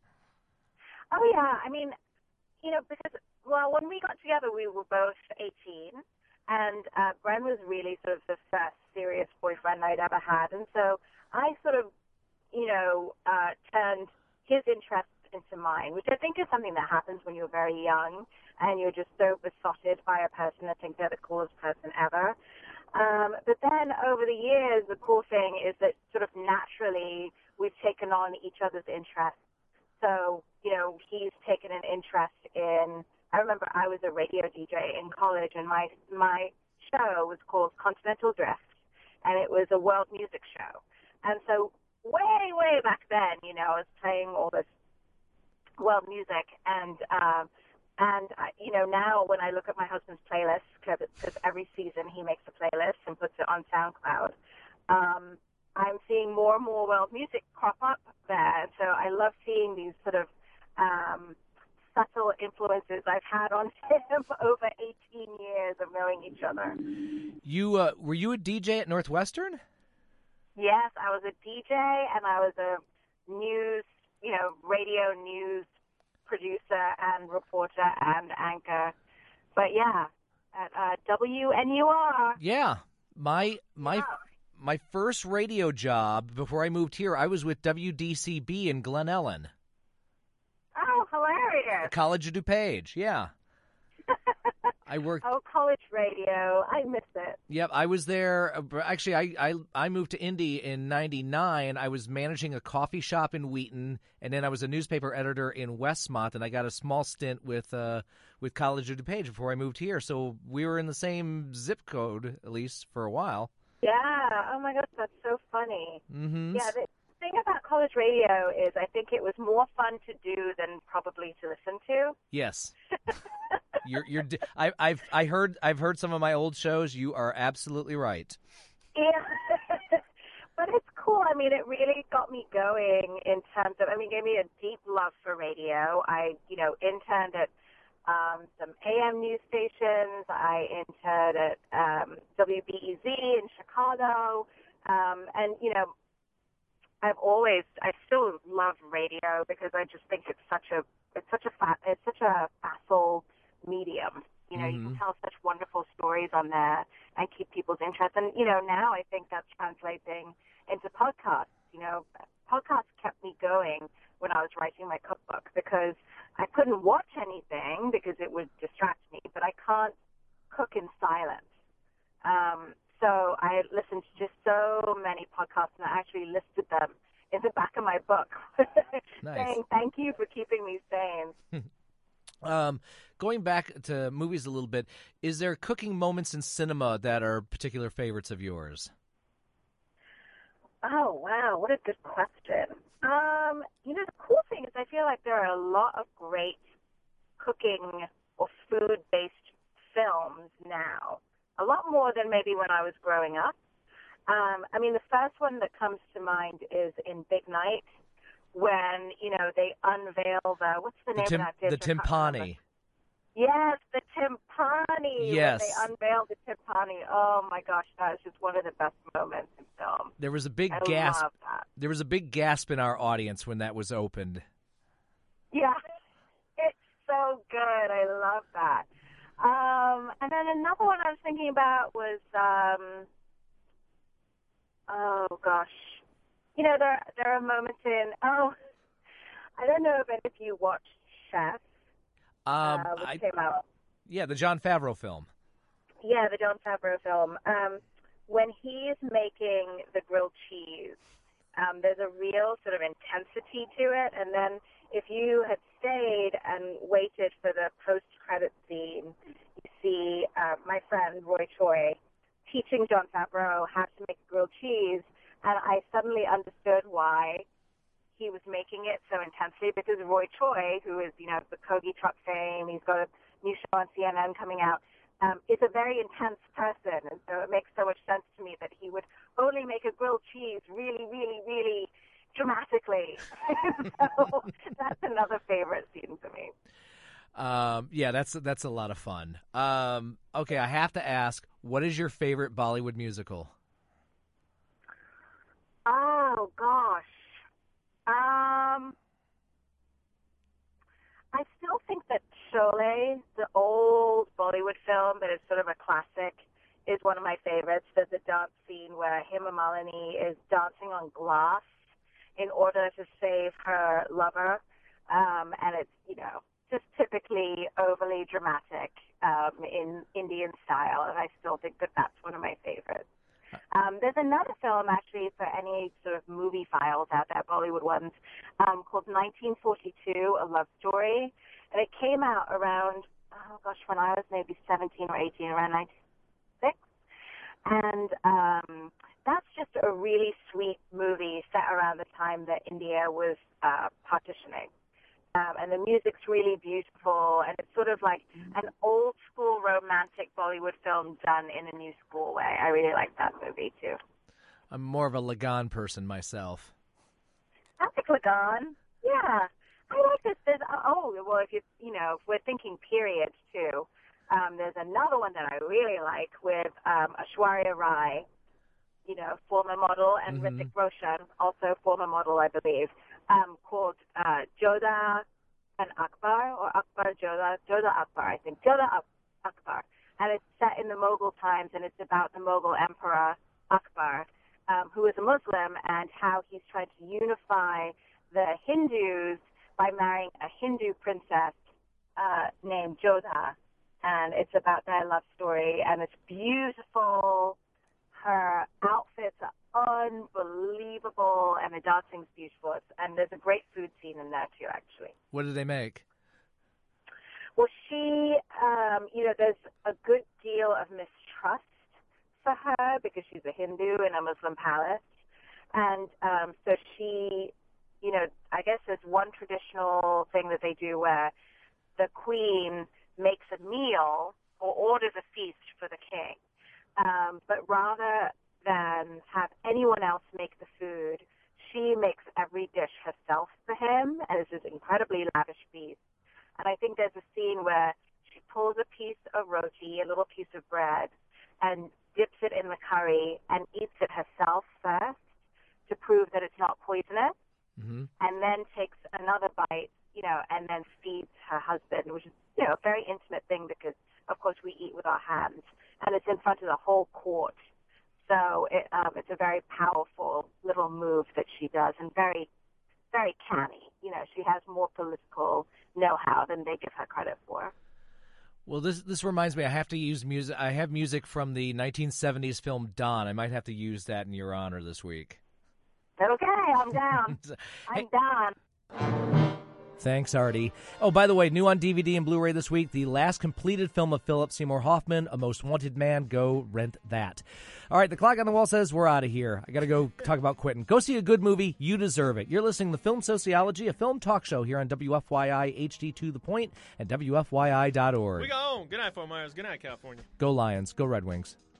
Oh, yeah. I mean, you know, because, well, when we got together, we were both eighteen, and uh, Bren was really sort of the first serious boyfriend I'd ever had. And so I sort of, you know, uh, turned his interests into mine, which I think is something that happens when you're very young and you're just so besotted by a person that think they're the coolest person ever. Um, but then over the years, the cool thing is that sort of naturally we've taken on each other's interests. So, you know, he's taken an interest in, I remember I was a radio D J in college, and my my show was called Continental Drift, and it was a world music show. And so way, way back then, you know, I was playing all this world music, and, um, and I, you know, now when I look at my husband's playlist, because every season he makes a playlist and puts it on SoundCloud, um, I'm seeing more and more world music crop up there. So I love seeing these sort of um, subtle influences I've had on him over eighteen years of knowing each other. You uh, were you a D J at Northwestern? Yes, I was a D J, and I was a news, you know, radio news producer and reporter and anchor. But yeah, at uh, W N U R. Yeah, my my. Yeah. My first radio job before I moved here, I was with W D C B in Glen Ellen. Oh, hilarious. College of DuPage, yeah. I worked. Oh, college radio. I miss it. Yep, I was there. Actually, I, I, I moved to Indy in ninety-nine. I was managing a coffee shop in Wheaton, and then I was a newspaper editor in Westmont, and I got a small stint with uh, with College of DuPage before I moved here. So we were in the same zip code, at least, for a while. Yeah. Oh, my gosh, that's so funny. Mm-hmm. Yeah, the thing about college radio is I think it was more fun to do than probably to listen to. Yes. you're you're I I've I heard I've heard some of my old shows. You are absolutely right. Yeah. But it's cool. I mean, it really got me going in terms of, I mean, gave me a deep love for radio. I, you know, interned at Um, some A M news stations. I interned at um, W B E Z in Chicago, um, and you know, I've always, I still love radio because I just think it's such a, it's such a, fa- it's such a facile medium. You know, Mm-hmm. you can tell such wonderful stories on there and keep people's interest. And you know, now I think that's translating into podcasts. You know, podcasts kept me going when I was writing my cookbook because I couldn't watch anything because it would distract me, but I can't cook in silence. Um, so I listened to just so many podcasts, and I actually listed them in the back of my book, Nice. saying thank you for keeping me sane. Um, going back to movies a little bit, is there cooking moments in cinema that are particular favorites of yours? Oh, wow, what a good question. Um, you know, the cool thing is I feel like there are a lot of great cooking or food-based films now, a lot more than maybe when I was growing up. Um, I mean, the first one that comes to mind is in Big Night, when, you know, they unveil the, what's the, The, name tim- of that dish? the I can't remember. timpani. Yes, the timpani. Yes. When they unveiled the timpani. Oh, my gosh, that is just one of the best moments in film. There was a big I gasp. love that. There was a big gasp in our audience when that was opened. Yeah, it's so good. I love that. Um, and then another one I was thinking about was, um, oh gosh, you know, there there are moments in, oh, I don't know if any of you watched Chef, Um, uh, which I, came out. yeah, the Jon Favreau film. Yeah, the Jon Favreau film. Um, when he is making the grilled cheese, um, there's a real sort of intensity to it, and then if you had stayed and waited for the post-credit scene, you see uh, my friend Roy Choi teaching Jon Favreau how to make grilled cheese, and I suddenly understood why he was making it so intensely, because Roy Choi, who is, you know, the Kogi truck fame, he's got a new show on C N N coming out, um, is a very intense person, and so it makes so much sense to me that he would only make a grilled cheese really, really, really dramatically. So that's another favorite scene for me. Um, yeah, that's that's a lot of fun. Um, okay, I have to ask, what is your favorite Bollywood musical? Oh gosh, um, I still think that Sholay, the old Bollywood film that is sort of a classic, is one of my favorites. There's a dance scene where Hema Malini is dancing on glass in order to save her lover, um, and it's, you know, just typically overly dramatic um, in Indian style, and I still think that that's one of my favorites. Um, there's another film, actually, for any sort of movie files out there, Bollywood ones, um, called nineteen forty-two, A Love Story, and it came out around, oh gosh, when I was maybe seventeen or eighteen, around ninety-six, and um, that's just a really sweet movie set around the time that India was uh, partitioning. Um, and the music's really beautiful, and it's sort of like an old-school romantic Bollywood film done in a new school way. I really like that movie, too. I'm more of a Lagan person myself. I like Lagan. Yeah. I like this. There's, oh, well, if you, you know, if we're thinking periods, too, um, there's another one that I really like with um, Aishwarya Rai, you know, former model, and mm-hmm. Hrithik Roshan, also former model, I believe, um, called uh, Jodha and Akbar, or Akbar Jodha, Jodha Akbar, I think, Jodha Akbar. And it's set in the Mughal times, and it's about the Mughal emperor Akbar, um, who is a Muslim, and how he's trying to unify the Hindus by marrying a Hindu princess uh, named Jodha. And it's about their love story, and it's beautiful. Her outfits are unbelievable, and the dancing's beautiful. It's, and there's a great food scene in there, too, actually. What did they make? Well, she, um, you know, there's a good deal of mistrust for her because she's a Hindu in a Muslim palace. And um, so she, you know, I guess there's one traditional thing that they do where the queen makes a meal or orders a feast for the king. Um, but rather than have anyone else make the food, she makes every dish herself for him, and it's this incredibly lavish feast. And I think there's a scene where she pulls a piece of roti, a little piece of bread, and dips it in the curry and eats it herself first to prove that it's not poisonous, mm-hmm. and then takes another bite, you know, and then feeds her husband, which is, you know, a very intimate thing because, of course, we eat with our hands. And it's in front of the whole court. So it, um, it's a very powerful little move that she does, and very, very canny. You know, she has more political know-how than they give her credit for. Well, this this reminds me, I have to use music. I have music from the nineteen seventies film Don. I might have to use that in your honor this week. Okay, I'm down. I'm down. Thanks, Artie. Oh, by the way, new on D V D and Blu-ray this week, the last completed film of Philip Seymour Hoffman, A Most Wanted Man. Go rent that. All right, the clock on the wall says we're out of here. I got to go talk about quitting. Go see a good movie. You deserve it. You're listening to Film Sociology, a film talk show here on W F Y I H D to the Point and W F Y I dot org. We go home. Good night, Fort Myers. Good night, California. Go Lions. Go Red Wings.